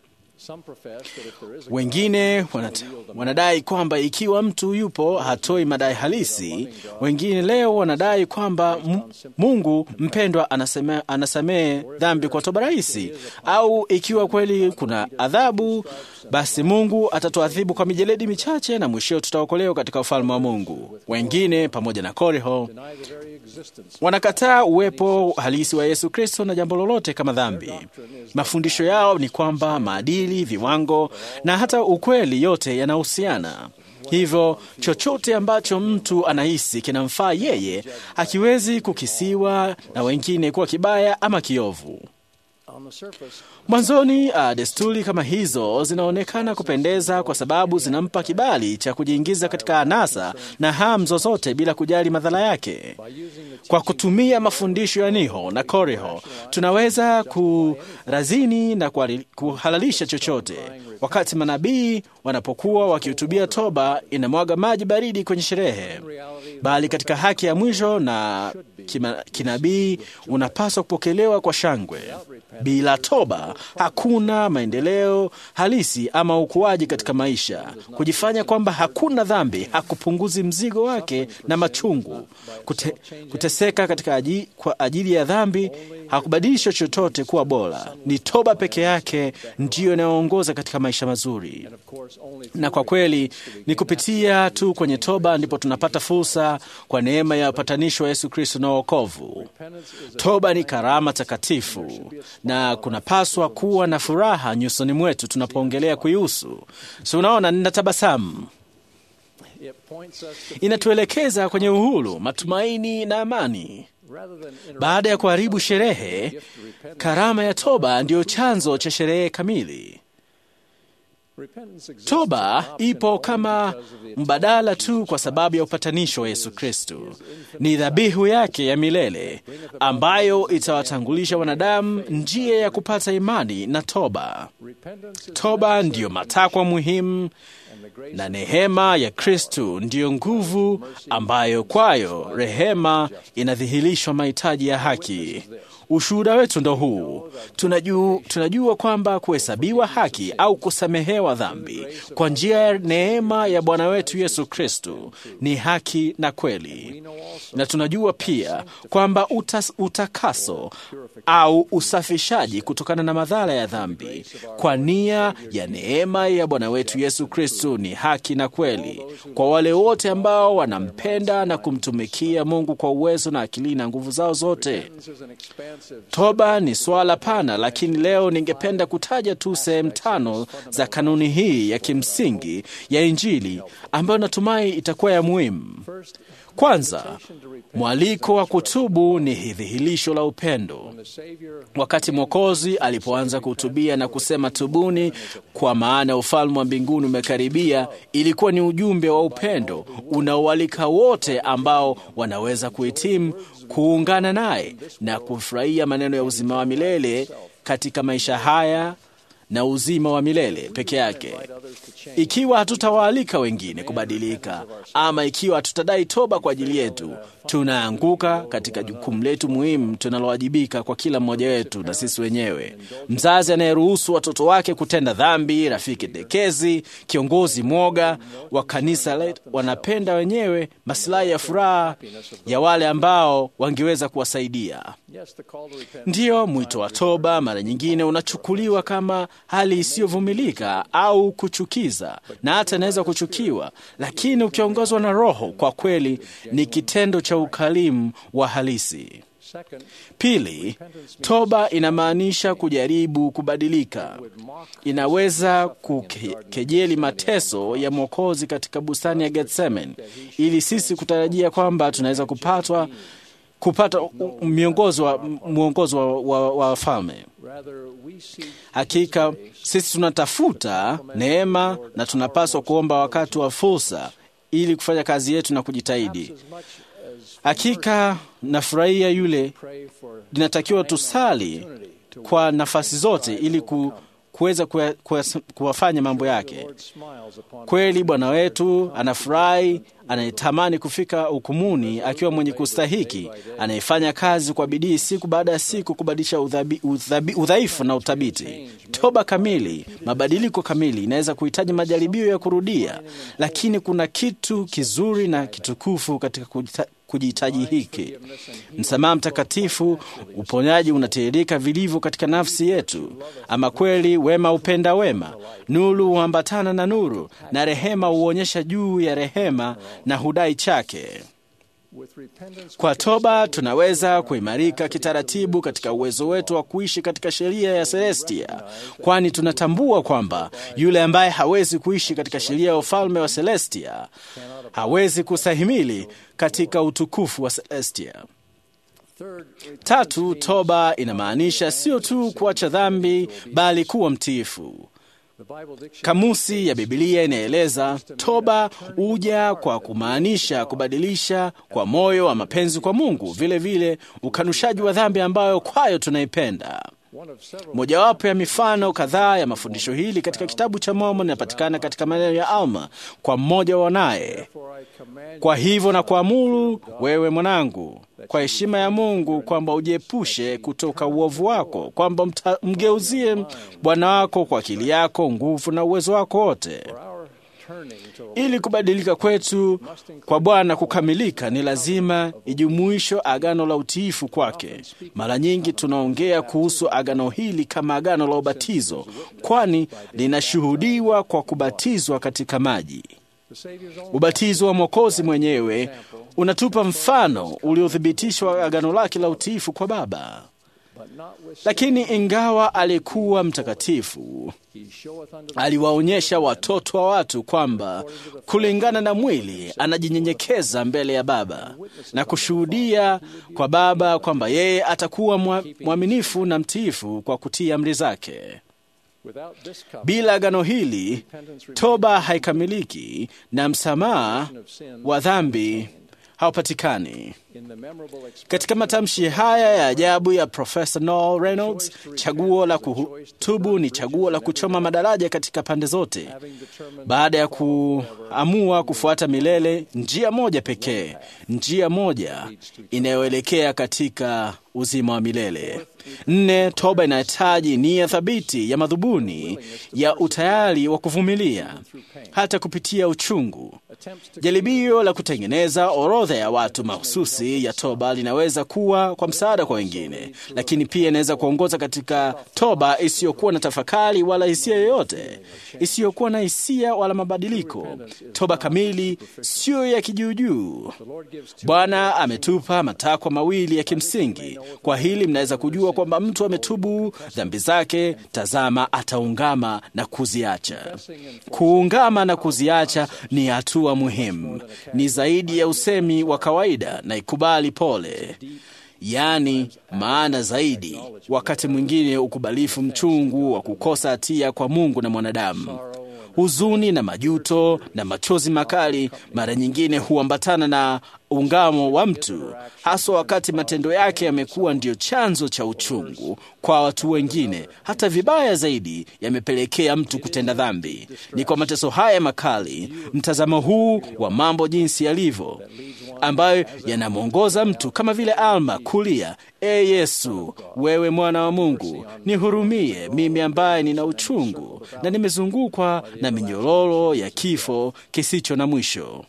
Wengine wanata, wanadai kwamba ikiwa mtu yupo hatoi madai halisi. Wengine leo wanadai kwamba Mungu mpendwa anaseme, anasamehe dhambi kwa toba rahisi, au ikiwa kweli kuna adhabu, basi Mungu atatuadhibu kwa mijeledi michache na mwisho tutaokolewa katika ufalme wa Mungu. Wengine pamoja na Koreho wanakataa uwepo halisi wa Yesu Kristo na jambo lolote kama dhambi. Mafundisho yao ni kwamba maadili, viwango na hata ukweli yote yanahusiana. Hivyo chochote ambacho mtu anahisi kinamfaa yeye hakiwezi kukisiwa na wengine kuwa kibaya ama kiovu. Mwanzoni, uh, desturi kama hizo zinaonekana kupendeza kwa sababu zinampa kibali cha kujiingiza katika anasa na hamu zozote bila kujali madhara yake. Kwa kutumia mafundisho ya Niho na Koreho, tunaweza kurazini na kuhalalisha chochote. Wakati manabii wanapokuwa wakihutubia toba, inamwaga maji baridi kwenye sherehe, bali katika haki ya mwisho na kima, kinabii unapaswa kupokelewa kwa shangwe. Bila toba hakuna maendeleo halisi ama ukuaji katika maisha. Kujifanya kwamba hakuna dhambi hakupunguzi mzigo wake na machungu. Kute, kuteseka katika ajili, kwa ajili ya dhambi hakubadilisha chochote kuwa bora. Ni toba peke yake ndiyo inayoongoza katika maisha mazuri. Na kwa kweli ni kupitia tu kwenye toba ndipo tunapata fursa kwa neema ya upatanisho wa Yesu Kristo na wokovu. Toba ni karama takatifu na kunapaswa kuwa na furaha nyusoni mwetu tunapoongelea kuihusu. So unaona, ninatabasamu. Inatuelekeza kwenye uhuru, matumaini na amani. Baada ya kuharibu sherehe, karama ya toba ndiyo chanzo cha sherehe kamili. Toba ipo kama mbadala tu kwa sababu ya upatanisho wa Yesu Kristo. Ni dhabihu yake ya milele ambayo itawatangulisha wanadamu njia ya kupata imani na toba. Toba ndiyo matakwa muhimu na neema ya Kristo ndiyo nguvu ambayo kwayo rehema inadhihirishwa mahitaji ya haki. Ushuhuda wetu ndo huu. Tunajua, tunajua kwamba kuhesabiwa haki au kusamehewa dhambi kwa njia ya neema ya Bwana wetu Yesu Kristo ni haki na kweli. Na tunajua pia kwamba utas, utakaso au usafishaji kutokana na madhara ya dhambi kwa nia ya neema ya Bwana wetu Yesu Kristo ni haki na kweli kwa wale wote ambao wanampenda na kumtumikia Mungu kwa uwezo na akili na nguvu zao zote. Toba ni swala pana, lakini leo ningependa kutaja tu sehemu tano za kanuni hii ya kimsingi ya Injili ambayo natumai itakuwa ya muhimu. Kwanza, mwaliko wa kutubu ni dhihirisho la upendo. Wakati Mwokozi alipoanza kuhutubia na kusema tubuni kwa maana ufalme wa mbinguni umekaribia, ilikuwa ni ujumbe wa upendo unaoalika wote ambao wanaweza kuhitimu kuungana naye na kufurahia maneno ya uzima wa milele katika maisha haya na uzima wa milele peke yake. Ikiwa hatutawaalika wengine kubadilika ama ikiwa hatutadai toba kwa ajili yetu, tunaanguka katika jukumu letu muhimu tunalowajibika kwa kila mmoja wetu na sisi wenyewe. Mzazi anayeruhusu watoto wake kutenda dhambi, rafiki dekezi, kiongozi mwoga wa kanisa wanapenda wenyewe maslahi ya furaha ya wale ambao wangeweza kuwasaidia. Ndiyo, mwito wa toba mara nyingine unachukuliwa kama hali isiyovumilika au kuchukiza, na hata inaweza kuchukiwa, lakini ukiongozwa na Roho, kwa kweli ni kitendo cha ukarimu wa halisi. Pili, toba inamaanisha kujaribu kubadilika. Inaweza kukejeli mateso ya Mwokozi katika bustani ya Getsemani ili sisi kutarajia kwamba tunaweza kupatwa kupata miongozo wa mwongozo wa, wa, wa falme. Hakika sisi tunatafuta neema na tunapaswa kuomba wakati wa fursa ili kufanya kazi yetu na kujitahidi. Hakika nafurahia yule, linatakiwa tusali kwa nafasi zote ili ku, kuweza kuwa, kuwa, kuwafanya mambo yake. Kweli Bwana wetu anafurahi, anayetamani kufika hukumuni akiwa mwenye kustahiki, anayefanya kazi kwa bidii siku baada ya siku kubadilisha udhabi, udhabi, udhaifu na uthabiti. Toba kamili, mabadiliko kamili inaweza kuhitaji majaribio ya kurudia, lakini kuna kitu kizuri na kitukufu katika kujita, kujihitaji hiki. Msamaha mtakatifu, uponyaji unatiririka vilivyo katika nafsi yetu. Ama kweli wema upenda wema, nuru huambatana na nuru, na rehema huonyesha juu ya rehema na hudai chake. Kwa toba tunaweza kuimarika kitaratibu katika uwezo wetu wa kuishi katika sheria ya Celestia, kwani tunatambua kwamba yule ambaye hawezi kuishi katika sheria ya ufalme wa Celestia hawezi kustahimili katika utukufu wa Celestia. Tatu, toba inamaanisha sio tu kuacha dhambi bali kuwa mtiifu. Kamusi ya Biblia inaeleza toba uja kwa kumaanisha kubadilisha kwa moyo wa mapenzi kwa Mungu, vile vile ukanushaji wa dhambi ambayo kwayo tunaipenda. Mojawapo ya mifano kadhaa ya mafundisho hili katika kitabu cha Mormoni inapatikana katika maneno ya Alma kwa mmoja wanaye: kwa hivyo na kuamuru wewe mwanangu, kwa heshima ya Mungu, kwamba ujiepushe kutoka uovu wako, kwamba mgeuzie Bwana wako kwa akili yako, nguvu na uwezo wako wote. Ili kubadilika kwetu kwa Bwana kukamilika, ni lazima ijumuisho agano la utiifu kwake. Mara nyingi tunaongea kuhusu agano hili kama agano la ubatizo, kwani linashuhudiwa kwa kubatizwa katika maji. Ubatizo wa Mwokozi mwenyewe unatupa mfano uliothibitishwa agano lake la utiifu kwa Baba. Lakini ingawa alikuwa mtakatifu, aliwaonyesha watoto wa watu kwamba kulingana na mwili anajinyenyekeza mbele ya Baba na kushuhudia kwa Baba kwamba yeye atakuwa mwaminifu na mtiifu kwa kutii amri zake. Bila agano hili, toba haikamiliki na msamaha wa dhambi haupatikani. Katika matamshi haya ya ajabu ya Profesa Noel Reynolds, chaguo la kutubu ni chaguo la kuchoma madaraja katika pande zote. Baada ya kuamua kufuata milele, njia moja pekee, njia moja inayoelekea katika uzima wa milele. Nne, toba inahitaji nia thabiti ya madhubuni ya utayari wa kuvumilia hata kupitia uchungu. Jaribio la kutengeneza orodha ya watu mahususi ya toba linaweza kuwa kwa msaada kwa wengine, lakini pia inaweza kuongoza katika toba isiyokuwa na tafakari wala hisia yoyote, isiyokuwa na hisia wala mabadiliko. Toba kamili sio ya kijuujuu. Bwana ametupa matakwa mawili ya kimsingi. Kwa hili mnaweza kujua kwamba mtu ametubu dhambi zake, tazama, ataungama na kuziacha. Kuungama na kuziacha ni hatua muhimu. Ni zaidi ya usemi wa kawaida na ikubali pole, yaani maana zaidi. Wakati mwingine ukubalifu mchungu wa kukosa hatia kwa Mungu na mwanadamu. Huzuni na majuto na machozi makali mara nyingine huambatana na ungamo wa mtu, hasa wakati matendo yake yamekuwa ndio chanzo cha uchungu kwa watu wengine. Hata vibaya zaidi, yamepelekea mtu kutenda dhambi. Ni kwa mateso haya makali, mtazamo huu wa mambo jinsi yalivyo, ambayo yanamwongoza mtu kama vile Alma kulia, E Yesu, wewe mwana wa Mungu, nihurumie mimi ambaye nina uchungu na nimezungukwa na minyororo ya kifo kisicho na mwisho.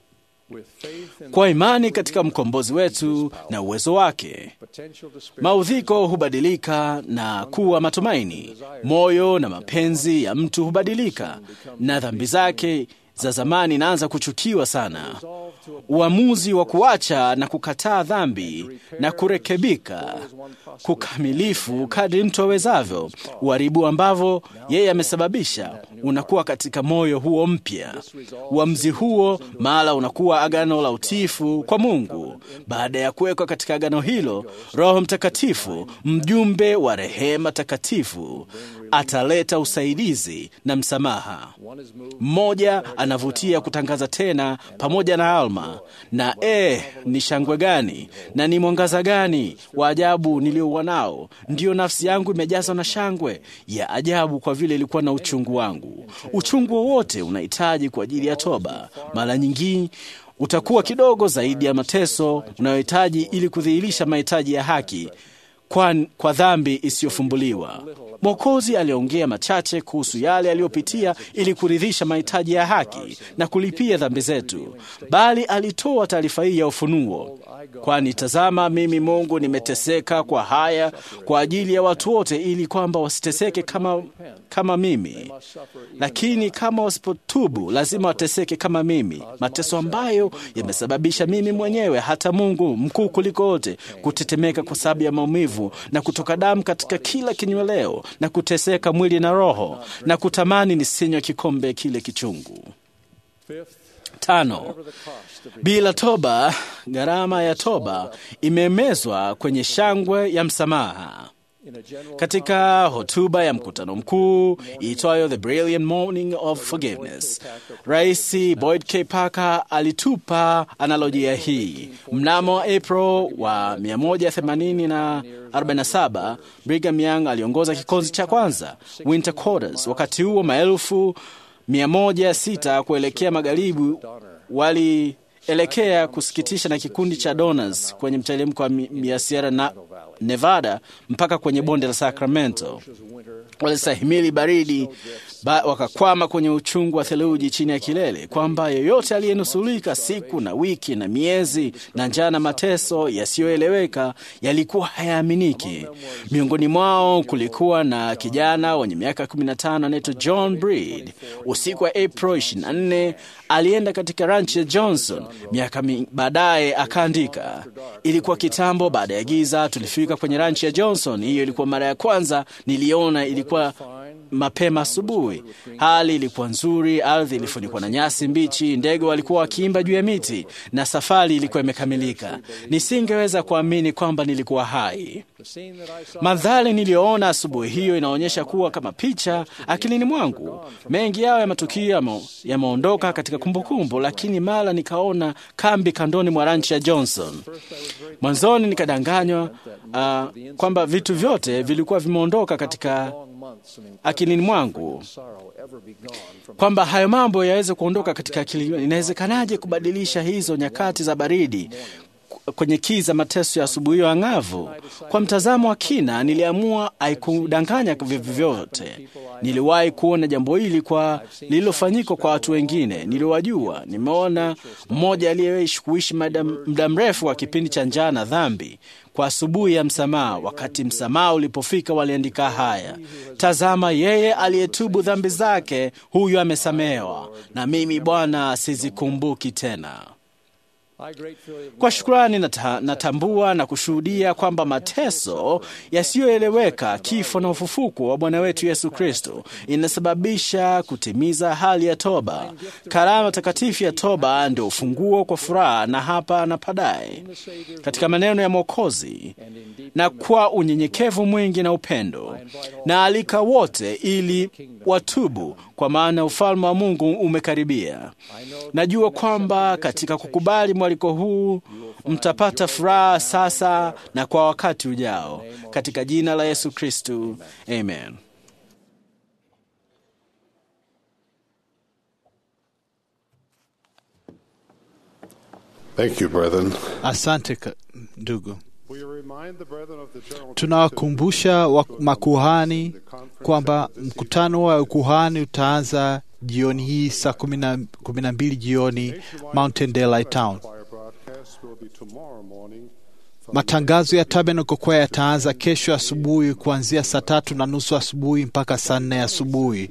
Kwa imani katika mkombozi wetu na uwezo wake, maudhiko hubadilika na kuwa matumaini. Moyo na mapenzi ya mtu hubadilika na dhambi zake za zamani inaanza kuchukiwa sana. Uamuzi wa kuacha na kukataa dhambi na kurekebika kukamilifu kadri mtu awezavyo uharibu ambavyo yeye amesababisha unakuwa katika moyo huo mpya. Uamuzi huo mara unakuwa agano la utiifu kwa Mungu. Baada ya kuwekwa katika agano hilo, Roho Mtakatifu, mjumbe wa rehema takatifu, ataleta usaidizi na msamaha. Mmoja anavutia kutangaza tena pamoja na Alma niliosoma, na eh, ni shangwe gani na ni mwangaza gani wa ajabu niliouwa nao! Ndiyo, nafsi yangu imejazwa na shangwe ya ajabu, kwa vile ilikuwa na uchungu wangu. Uchungu wowote unahitaji kwa ajili ya toba. Mara nyingi utakuwa kidogo zaidi ya mateso unayohitaji ili kudhihirisha mahitaji ya haki kwa, kwa dhambi isiyofumbuliwa. Mwokozi aliongea machache kuhusu yale aliyopitia ili kuridhisha mahitaji ya haki na kulipia dhambi zetu, bali alitoa taarifa hii ya ufunuo: kwani tazama, mimi Mungu nimeteseka kwa haya kwa ajili ya watu wote, ili kwamba wasiteseke kama, kama mimi. Lakini kama wasipotubu, lazima wateseke kama mimi, mateso ambayo yamesababisha mimi mwenyewe, hata Mungu mkuu kuliko wote, kutetemeka kwa sababu ya maumivu na kutoka damu katika kila kinyweleo na kuteseka mwili na roho, na kutamani nisinywe kikombe kile kichungu. Tano, bila toba, gharama ya toba imemezwa kwenye shangwe ya msamaha. Katika hotuba ya mkutano mkuu iitwayo The Brilliant Morning of Forgiveness, Rais Boyd K. Parker alitupa analojia hii. Mnamo April wa mia moja themanini na arobaini na saba, Brigham Young aliongoza kikosi cha kwanza, Winter Quarters. Wakati huo maelfu mia moja sita kuelekea magharibi walielekea kusikitisha na kikundi cha Donors kwenye mteremko wa Sierra na Nevada mpaka kwenye bonde la Sacramento. Walisahimili baridi, ba, wakakwama kwenye uchungu wa theluji chini ya kilele, kwamba yeyote aliyenusulika siku na wiki na miezi na njaa na mateso yasiyoeleweka yalikuwa hayaaminiki. Miongoni mwao kulikuwa na kijana wenye miaka kumi na tano anaitwa John Breed. Usiku wa April ishirini na nne alienda katika ranch ya Johnson. Miaka baadaye akaandika, ilikuwa kitambo baada ya giza tulifika kwenye ranch ya Johnson. Hiyo ilikuwa mara ya kwanza niliona. Ilikuwa mapema asubuhi, hali ilikuwa nzuri, ardhi ilifunikwa na nyasi mbichi, ndege walikuwa wakiimba juu ya miti, na safari ilikuwa imekamilika. Nisingeweza kuamini kwamba nilikuwa hai. Mandhari niliyoona asubuhi hiyo inaonyesha kuwa kama picha akilini mwangu. Mengi yao ya matukio yameondoka katika kumbukumbu, lakini mara nikaona kambi kandoni mwa ranch ya Johnson. Mwanzoni nikadanganywa uh, kwamba vitu vyote vilikuwa vimeondoka katika akilini mwangu, kwamba hayo mambo yaweze kuondoka katika akili. Inawezekanaje kubadilisha hizo nyakati za baridi kwenye kiza mateso ya asubuhi ya angavu? Kwa mtazamo wa kina, niliamua haikudanganya vyovyote. Niliwahi kuona jambo hili kwa lililofanyika kwa watu wengine niliwajua. Nimeona mmoja aliyeishi kuishi muda mrefu wa kipindi cha njaa na dhambi. Kwa asubuhi ya msamaha, wakati msamaha ulipofika, waliandika haya: tazama, yeye aliyetubu dhambi zake, huyu amesamehewa, na mimi Bwana sizikumbuki tena. Kwa shukrani nata, natambua na kushuhudia kwamba mateso yasiyoeleweka, kifo na ufufuko wa Bwana wetu Yesu Kristo inasababisha kutimiza hali ya toba. Karama takatifu ya toba ndio ufunguo kwa furaha na hapa na baadaye. Katika maneno ya Mwokozi, na kwa unyenyekevu mwingi na upendo, na alika wote ili watubu, kwa maana ufalme wa Mungu umekaribia. Najua kwamba katika kukubali mwaliko huu mtapata furaha sasa na kwa wakati ujao. Katika jina la Yesu Kristo, amen. Thank you, brethren. Asante ndugu. Tunawakumbusha wa makuhani kwamba mkutano wa ukuhani utaanza jioni hii saa kumi na mbili jioni Mountain Daylight Town. Matangazo ya Tabernacle Choir yataanza kesho asubuhi kuanzia saa tatu na nusu asubuhi mpaka saa nne asubuhi.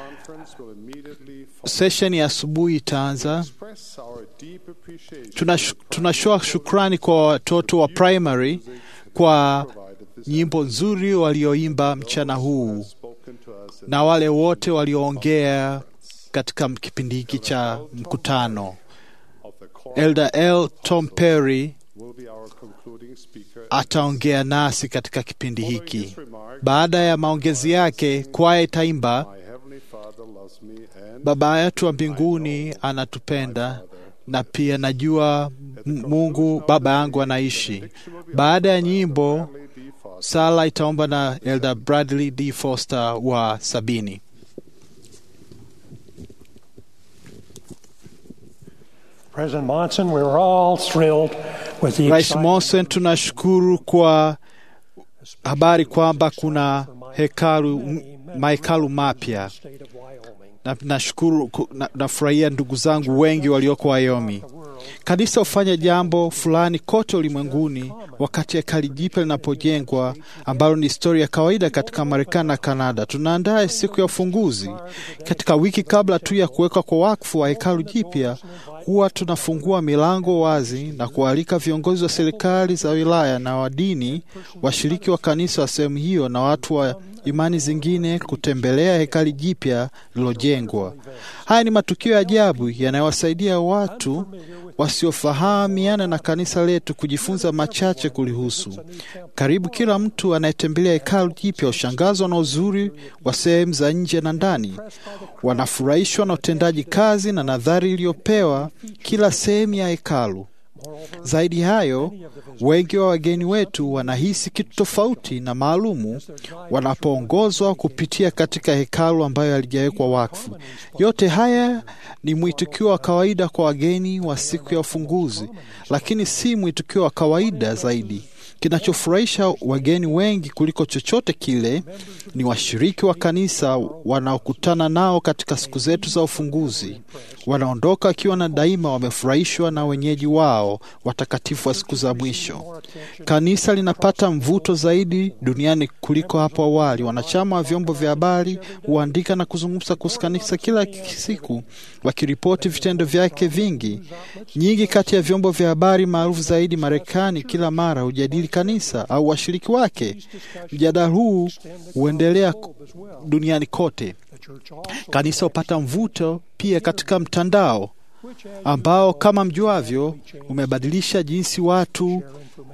Session ya asubuhi itaanza. Tunashoa shukrani kwa watoto wa primary kwa nyimbo nzuri walioimba mchana huu na wale wote walioongea katika kipindi hiki cha mkutano. Elder L. Tom Perry ataongea nasi katika kipindi hiki. Baada ya maongezi yake, kwaya itaimba Baba yetu wa mbinguni anatupenda na pia najua Mungu Baba yangu anaishi. Baada ya nyimbo, sala itaomba na Elder Bradley D. Foster wa sabini. President Monson, we're all thrilled with the Rais Monson, tunashukuru kwa habari kwamba kuna hekalu mahekalu mapya. Na nashukuru na, nafurahia ndugu zangu wengi walioko Wyoming. Kanisa hufanya jambo fulani kote ulimwenguni wakati hekalu jipya linapojengwa, ambalo ni historia ya kawaida katika Marekani na Kanada. Tunaandaa siku ya ufunguzi. Katika wiki kabla tu ya kuwekwa kwa wakfu wa hekalu jipya, huwa tunafungua milango wazi na kualika viongozi wa serikali za wilaya na wa dini, washiriki wa kanisa wa sehemu hiyo na watu wa imani zingine kutembelea hekalu jipya lilojengwa. Haya ni matukio ya ajabu yanayowasaidia watu wasiofahamiana na kanisa letu kujifunza machache kulihusu. Karibu kila mtu anayetembelea hekalu jipya hushangazwa na uzuri wa sehemu za nje na ndani. Wanafurahishwa na utendaji kazi na nadhari iliyopewa kila sehemu ya hekalu. Zaidi hayo, wengi wa wageni wetu wanahisi kitu tofauti na maalumu wanapoongozwa kupitia katika hekalu ambayo halijawekwa wakfu. Yote haya ni mwitikio wa kawaida kwa wageni wa siku ya ufunguzi, lakini si mwitikio wa kawaida zaidi. Kinachofurahisha wageni wengi kuliko chochote kile ni washiriki wa kanisa wanaokutana nao katika siku zetu za ufunguzi. Wanaondoka wakiwa na daima wamefurahishwa na wenyeji wao watakatifu wa siku za mwisho. Kanisa linapata mvuto zaidi duniani kuliko hapo awali. Wanachama wa vyombo vya habari huandika na kuzungumza kuhusu kanisa kila siku, wakiripoti vitendo vyake vingi. Nyingi kati ya vyombo vya habari maarufu zaidi Marekani kila mara hujadili kanisa au washiriki wake. Mjadala huu huendelea duniani kote. Kanisa hupata mvuto pia katika mtandao, ambao kama mjuavyo umebadilisha jinsi watu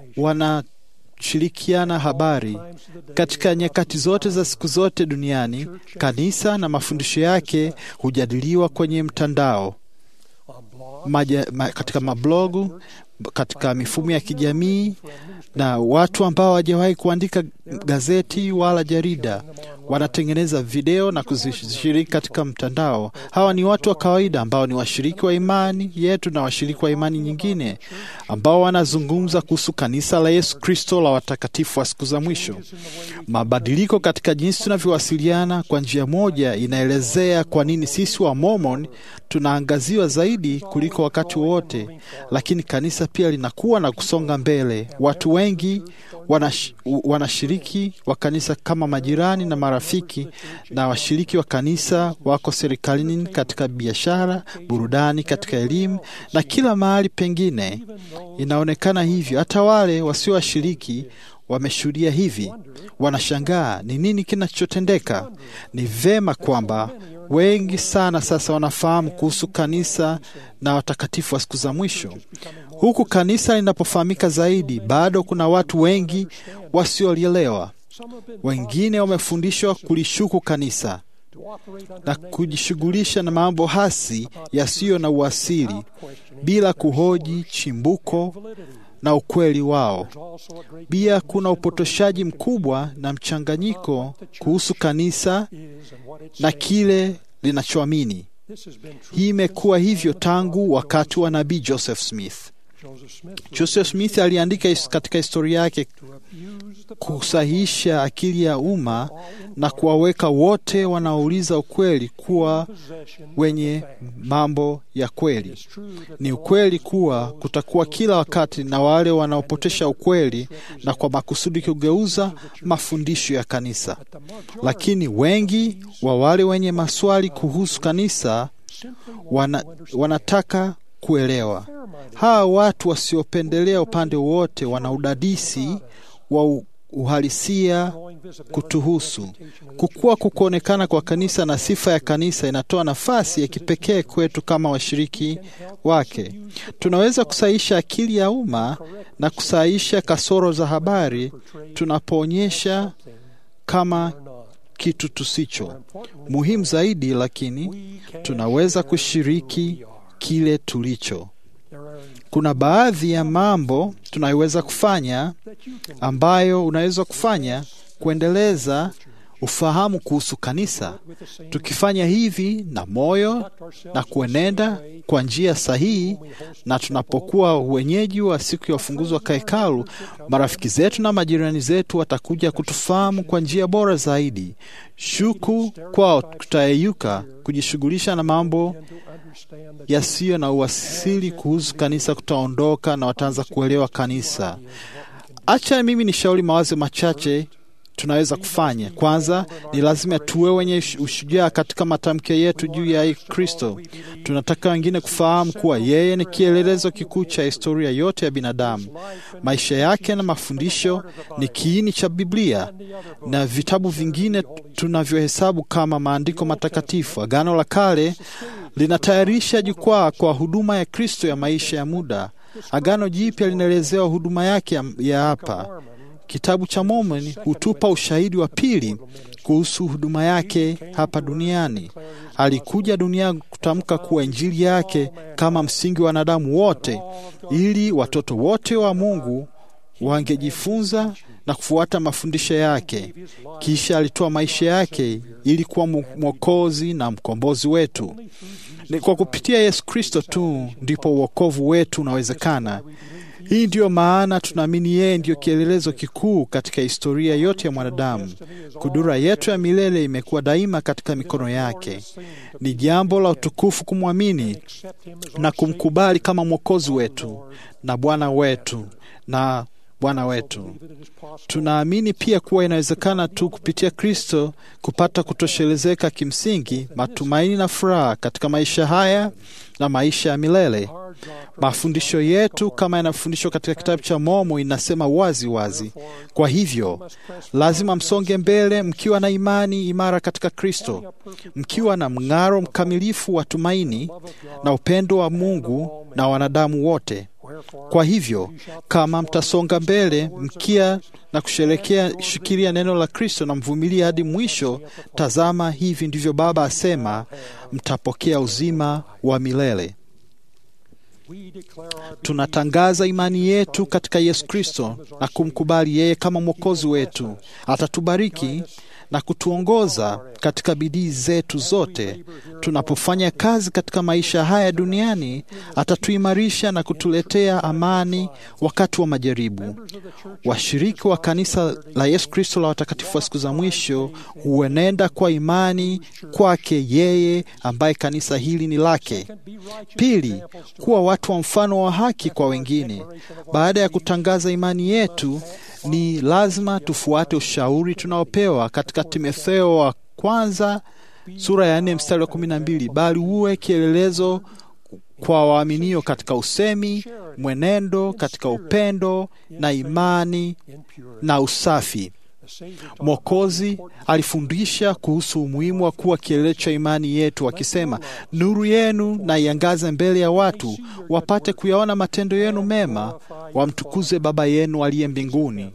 wanashirikiana habari. Katika nyakati zote za siku zote duniani, kanisa na mafundisho yake hujadiliwa kwenye mtandao, Maja, ma, katika mablogu, katika mifumo ya kijamii, na watu ambao hawajawahi kuandika gazeti wala jarida wanatengeneza video na kuzishiriki katika mtandao. Hawa ni watu wa kawaida ambao ni washiriki wa imani yetu na washiriki wa imani nyingine, ambao wanazungumza kuhusu kanisa la Yesu Kristo la watakatifu wa siku za mwisho. Mabadiliko katika jinsi tunavyowasiliana kwa njia moja inaelezea kwa nini sisi wa Mormon tunaangaziwa zaidi kuliko wakati wote, lakini kanisa pia linakuwa na kusonga mbele. Watu wengi wanash, wanashiriki wa kanisa kama majirani na marafiki, na washiriki wa kanisa wako serikalini, katika biashara, burudani, katika elimu na kila mahali pengine. Inaonekana hivyo. Hata wale wasio washiriki wameshuhudia hivi. Wanashangaa ni nini kinachotendeka. Ni vema kwamba wengi sana sasa wanafahamu kuhusu kanisa na watakatifu wa siku za mwisho. Huku kanisa linapofahamika zaidi, bado kuna watu wengi wasiolielewa. Wengine wamefundishwa kulishuku kanisa na kujishughulisha na mambo hasi yasiyo na uasili bila kuhoji chimbuko na ukweli wao. Pia kuna upotoshaji mkubwa na mchanganyiko kuhusu kanisa na kile linachoamini. Hii imekuwa hivyo tangu wakati wa nabii Joseph Smith. Joseph Smith aliandika katika historia yake kusahihisha akili ya umma na kuwaweka wote wanaouliza ukweli kuwa wenye mambo ya kweli. Ni ukweli kuwa kutakuwa kila wakati na wale wanaopotesha ukweli na kwa makusudi kugeuza mafundisho ya kanisa. Lakini wengi wa wale wenye maswali kuhusu kanisa wana, wanataka kuelewa. Hawa watu wasiopendelea upande wote wana udadisi wa uhalisia kutuhusu. Kukua kukuonekana kwa kanisa na sifa ya kanisa inatoa nafasi ya kipekee kwetu kama washiriki wake. Tunaweza kusahihisha akili ya umma na kusahihisha kasoro za habari tunapoonyesha kama kitu tusicho. Muhimu zaidi, lakini tunaweza kushiriki kile tulicho. Kuna baadhi ya mambo tunayoweza kufanya ambayo unaweza kufanya kuendeleza ufahamu kuhusu kanisa. Tukifanya hivi na moyo na kuenenda kwa njia sahihi, na tunapokuwa wenyeji wa siku ya ufunguzi wa hekalu, marafiki zetu na majirani zetu watakuja kutufahamu kwa njia bora zaidi. Shuku kwao kutayeyuka kujishughulisha na mambo yasiyo na uwasili kuhusu kanisa kutaondoka, na wataanza kuelewa kanisa. Acha mimi nishauri mawazo machache tunaweza kufanya. Kwanza, ni lazima tuwe wenye ushujaa katika matamko yetu juu ya Kristo. Tunataka wengine kufahamu kuwa yeye ni kielelezo kikuu cha historia yote ya binadamu. Maisha yake na mafundisho ni kiini cha Biblia na vitabu vingine tunavyohesabu kama maandiko matakatifu. Agano la Kale linatayarisha jukwaa kwa huduma ya Kristo ya maisha ya muda. Agano Jipya linaelezea huduma yake ya hapa. Kitabu cha Mormoni hutupa ushahidi wa pili kuhusu huduma yake hapa duniani. Alikuja duniani kutamka kuwa Injili yake kama msingi wa wanadamu wote, ili watoto wote wa Mungu wangejifunza na kufuata mafundisho yake. Kisha alitoa maisha yake ili kuwa mwokozi na mkombozi wetu. Ni kwa kupitia Yesu Kristo tu ndipo wokovu wetu unawezekana. Hii ndiyo maana tunaamini yeye ndiyo kielelezo kikuu katika historia yote ya mwanadamu. Kudura yetu ya milele imekuwa daima katika mikono yake. Ni jambo la utukufu kumwamini na kumkubali kama mwokozi wetu na Bwana wetu na Bwana wetu. Tunaamini pia kuwa inawezekana tu kupitia Kristo kupata kutoshelezeka kimsingi, matumaini na furaha katika maisha haya na maisha ya milele. Mafundisho yetu kama yanafundishwa katika kitabu cha Mormoni inasema wazi wazi. Kwa hivyo, lazima msonge mbele mkiwa na imani imara katika Kristo, mkiwa na mng'aro mkamilifu wa tumaini na upendo wa Mungu na wanadamu wote. Kwa hivyo, kama mtasonga mbele mkia na kusherekea shikilia neno la Kristo na mvumilia hadi mwisho, tazama, hivi ndivyo Baba asema, mtapokea uzima wa milele. Tunatangaza imani yetu katika Yesu Kristo na kumkubali yeye kama mwokozi wetu. Atatubariki na kutuongoza katika bidii zetu zote. Tunapofanya kazi katika maisha haya duniani, atatuimarisha na kutuletea amani wakati wa majaribu. Washiriki wa kanisa la Yesu Kristo la watakatifu wa siku za mwisho huenenda kwa imani kwake yeye ambaye kanisa hili ni lake. Pili, kuwa watu wa mfano wa haki kwa wengine. Baada ya kutangaza imani yetu, ni lazima tufuate ushauri tunaopewa katika Timotheo wa kwanza sura ya nne mstari wa kumi na mbili, bali uwe kielelezo kwa waaminio katika usemi, mwenendo, katika upendo na imani na usafi. Mwokozi alifundisha kuhusu umuhimu wa kuwa kielelezo cha imani yetu, akisema, nuru yenu na iangaze mbele ya watu, wapate kuyaona matendo yenu mema, wamtukuze Baba yenu aliye mbinguni.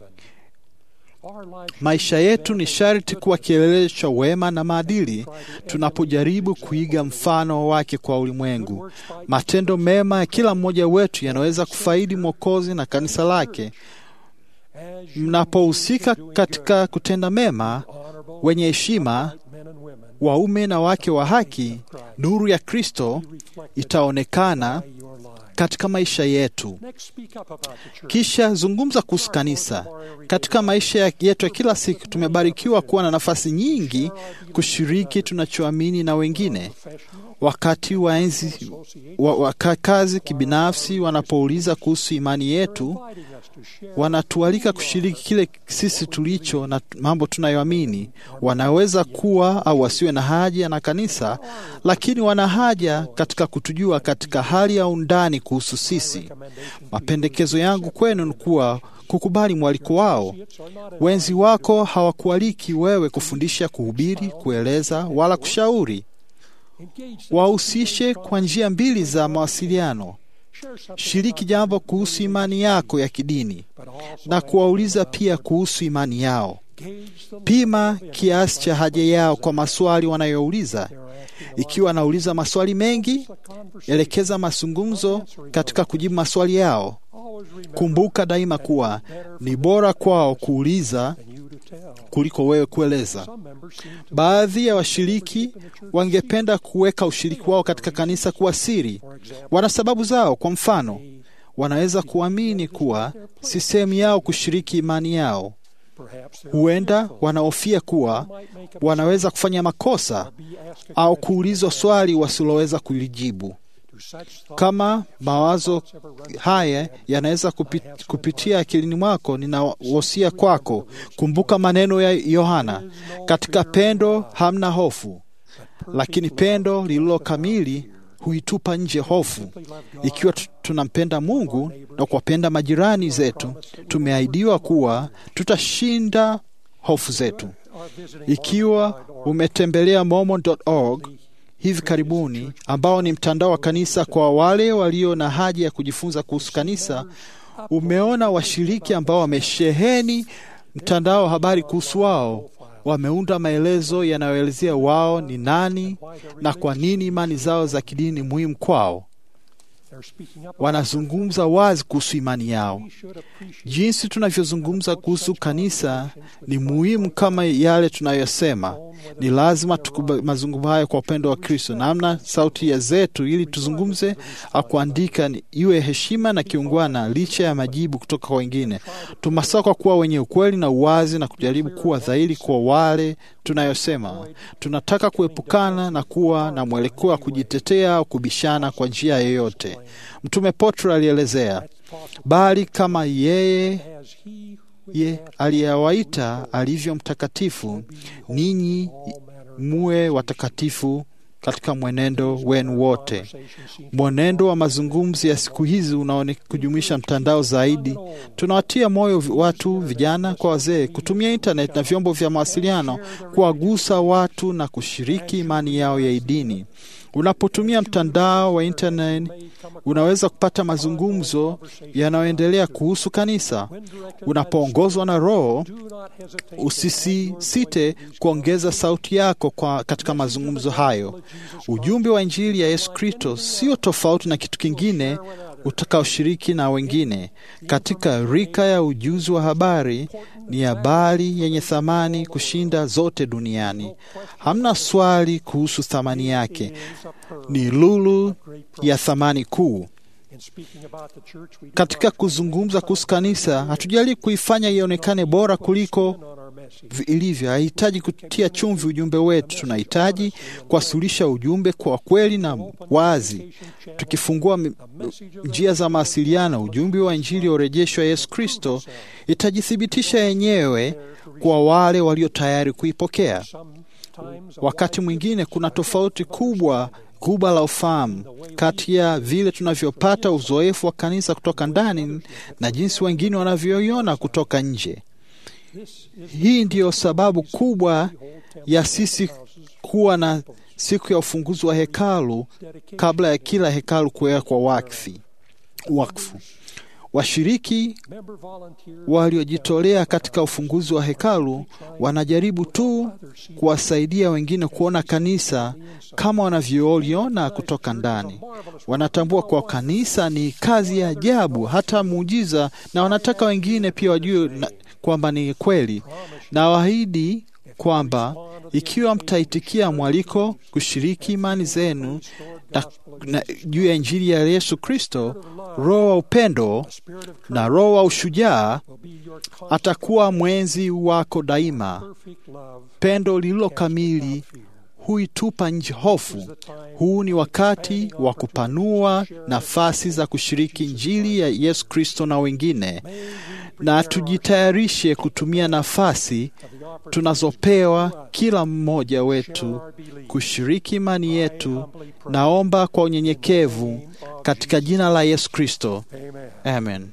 Maisha yetu ni sharti kuwa kielelezo cha wema na maadili tunapojaribu kuiga mfano wake kwa ulimwengu. Matendo mema ya kila mmoja wetu yanaweza kufaidi Mwokozi na kanisa lake. Mnapohusika katika kutenda mema, wenye heshima, waume na wake wa haki, nuru ya Kristo itaonekana katika maisha yetu. Kisha zungumza kuhusu kanisa. Katika maisha yetu ya kila siku tumebarikiwa kuwa na nafasi nyingi kushiriki tunachoamini na wengine. Wakati wa enzi wa, wa kazi kibinafsi wanapouliza kuhusu imani yetu, wanatualika kushiriki kile sisi tulicho na mambo tunayoamini. Wanaweza kuwa au wasiwe na haja na kanisa, lakini wana haja katika kutujua katika hali ya undani kuhusu sisi. Mapendekezo yangu kwenu ni kuwa kukubali mwaliko wao. Wenzi wako hawakualiki wewe kufundisha, kuhubiri, kueleza wala kushauri. Wahusishe kwa njia mbili za mawasiliano. Shiriki jambo kuhusu imani yako ya kidini na kuwauliza pia kuhusu imani yao. Pima kiasi cha haja yao kwa maswali wanayouliza. Ikiwa anauliza maswali mengi, elekeza mazungumzo katika kujibu maswali yao. Kumbuka daima kuwa ni bora kwao kuuliza kuliko wewe kueleza. Baadhi ya washiriki wangependa kuweka ushiriki wao katika kanisa kuwa siri. Wana sababu zao. Kwa mfano, wanaweza kuamini kuwa si sehemu yao kushiriki imani yao. Huenda wanahofia kuwa wanaweza kufanya makosa au kuulizwa swali wasiloweza kulijibu. Kama mawazo haya yanaweza kupit, kupitia akilini mwako, ninawasia kwako, kumbuka maneno ya Yohana, katika pendo hamna hofu, lakini pendo lililo kamili huitupa nje hofu. Ikiwa tunampenda Mungu na kuwapenda majirani zetu, tumeahidiwa kuwa tutashinda hofu zetu. Ikiwa umetembelea mormon dot org hivi karibuni, ambao ni mtandao wa kanisa kwa wale walio na haja ya kujifunza kuhusu kanisa, umeona washiriki ambao wamesheheni mtandao wa habari kuhusu wao. Wameunda maelezo yanayoelezea wao ni nani na kwa nini imani zao za kidini ni muhimu kwao. Wanazungumza wazi kuhusu imani yao. Jinsi tunavyozungumza kuhusu kanisa ni muhimu kama yale tunayosema. Ni lazima tukubali mazungumzo hayo kwa upendo wa Kristo. Namna sauti ya zetu ili tuzungumze au kuandika iwe heshima na kiungwana, licha ya majibu kutoka kwa wengine. Tumasaka kuwa wenye ukweli na uwazi na kujaribu kuwa dhahiri kwa wale tunayosema. Tunataka kuepukana na kuwa na mwelekeo wa kujitetea au kubishana kwa njia yoyote. Mtume Petro alielezea, bali kama yeye ye aliyewaita alivyo mtakatifu, ninyi muwe watakatifu katika mwenendo wenu wote. Mwenendo wa mazungumzo ya siku hizi unaonekana kujumuisha mtandao zaidi. Tunawatia moyo watu, vijana kwa wazee, kutumia internet na vyombo vya mawasiliano kuwagusa watu na kushiriki imani yao ya dini. Unapotumia mtandao wa internet, unaweza kupata mazungumzo yanayoendelea kuhusu kanisa. Unapoongozwa na Roho, usisite kuongeza sauti yako kwa katika mazungumzo hayo. Ujumbe wa Injili ya Yesu Kristo sio tofauti na kitu kingine utakaoshiriki na wengine. Katika rika ya ujuzi wa habari, ni habari yenye thamani kushinda zote duniani. Hamna swali kuhusu thamani yake. Ni lulu ya thamani kuu. Katika kuzungumza kuhusu kanisa, hatujali kuifanya ionekane bora kuliko ilivyo. Hahitaji kutia chumvi ujumbe wetu. Tunahitaji kuwasilisha ujumbe kwa kweli na wazi. Tukifungua njia za mawasiliano, ujumbe wa Injili ya urejesho wa Yesu Kristo itajithibitisha yenyewe kwa wale walio tayari kuipokea. Wakati mwingine kuna tofauti kubwa kubwa la ufahamu kati ya vile tunavyopata uzoefu wa kanisa kutoka ndani na jinsi wengine wanavyoiona kutoka nje. Hii ndiyo sababu kubwa ya sisi kuwa na siku ya ufunguzi wa hekalu kabla ya kila hekalu kuwekwa wakfu. Wakfu. Washiriki waliojitolea katika ufunguzi wa hekalu wanajaribu tu kuwasaidia wengine kuona kanisa kama wanavyoliona kutoka ndani. Wanatambua kwa kanisa ni kazi ya ajabu, hata muujiza, na wanataka wengine pia wajue kwamba ni kweli. Na waahidi kwamba ikiwa mtaitikia mwaliko kushiriki imani zenu na, na juu ya Injili ya Yesu Kristo, Roho wa upendo na Roho wa ushujaa atakuwa mwenzi wako daima. Pendo lililo kamili huitupa nje hofu. Huu ni wakati wa kupanua nafasi za kushiriki Injili ya Yesu Kristo na wengine, na tujitayarishe kutumia nafasi tunazopewa kila mmoja wetu kushiriki imani yetu. Naomba kwa unyenyekevu katika jina la Yesu Kristo. Amen.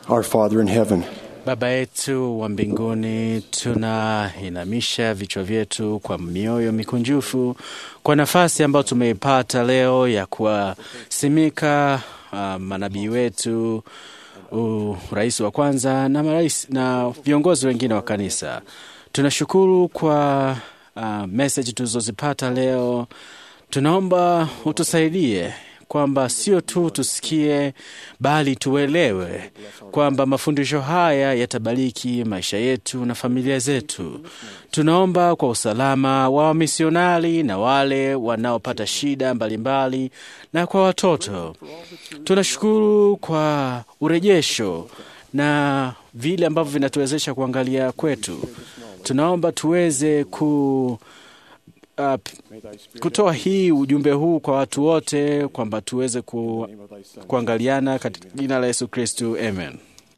Our Father in heaven, Baba yetu wa mbinguni, tunainamisha vichwa vyetu kwa mioyo mikunjufu kwa nafasi ambayo tumeipata leo ya kuwasimika uh, manabii wetu, uh, rais wa kwanza na marais na viongozi wengine wa kanisa. Tunashukuru kwa uh, message tulizozipata leo. Tunaomba utusaidie kwamba sio tu tusikie bali tuelewe kwamba mafundisho haya yatabariki maisha yetu na familia zetu. Tunaomba kwa usalama wa wamisionari na wale wanaopata shida mbalimbali mbali, na kwa watoto. Tunashukuru kwa urejesho na vile ambavyo vinatuwezesha kuangalia kwetu. Tunaomba tuweze ku Uh, kutoa hii ujumbe huu kwa watu wote kwamba tuweze ku, kuangaliana katika jina la Yesu Kristo. Amen.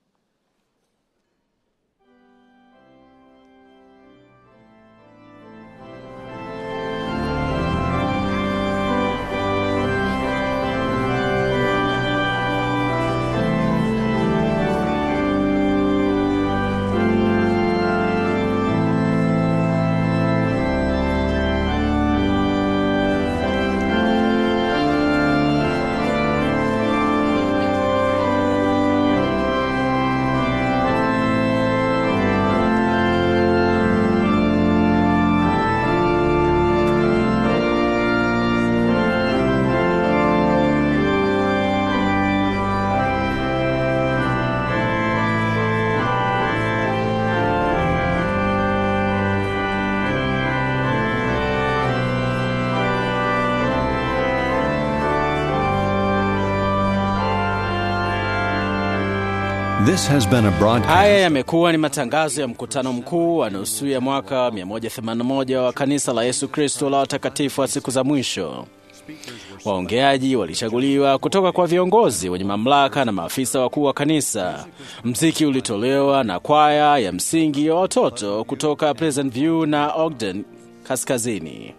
This has been a broadcast. Haya yamekuwa ni matangazo ya mkutano mkuu wa nusu ya mwaka mia moja themanini na moja wa kanisa la Yesu Kristo la watakatifu wa siku za mwisho. Waongeaji walichaguliwa kutoka kwa viongozi wenye mamlaka na maafisa wakuu wa kanisa. Mziki ulitolewa na kwaya ya msingi wa watoto kutoka Pleasant View na Ogden Kaskazini.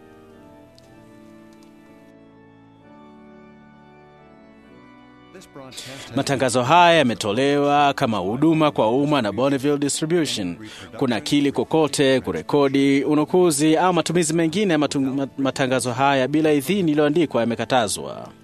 Matangazo haya yametolewa kama huduma kwa umma na Bonneville Distribution. Kuna kili kokote, kurekodi, unukuzi au matumizi mengine ya matangazo haya bila idhini iliyoandikwa yamekatazwa.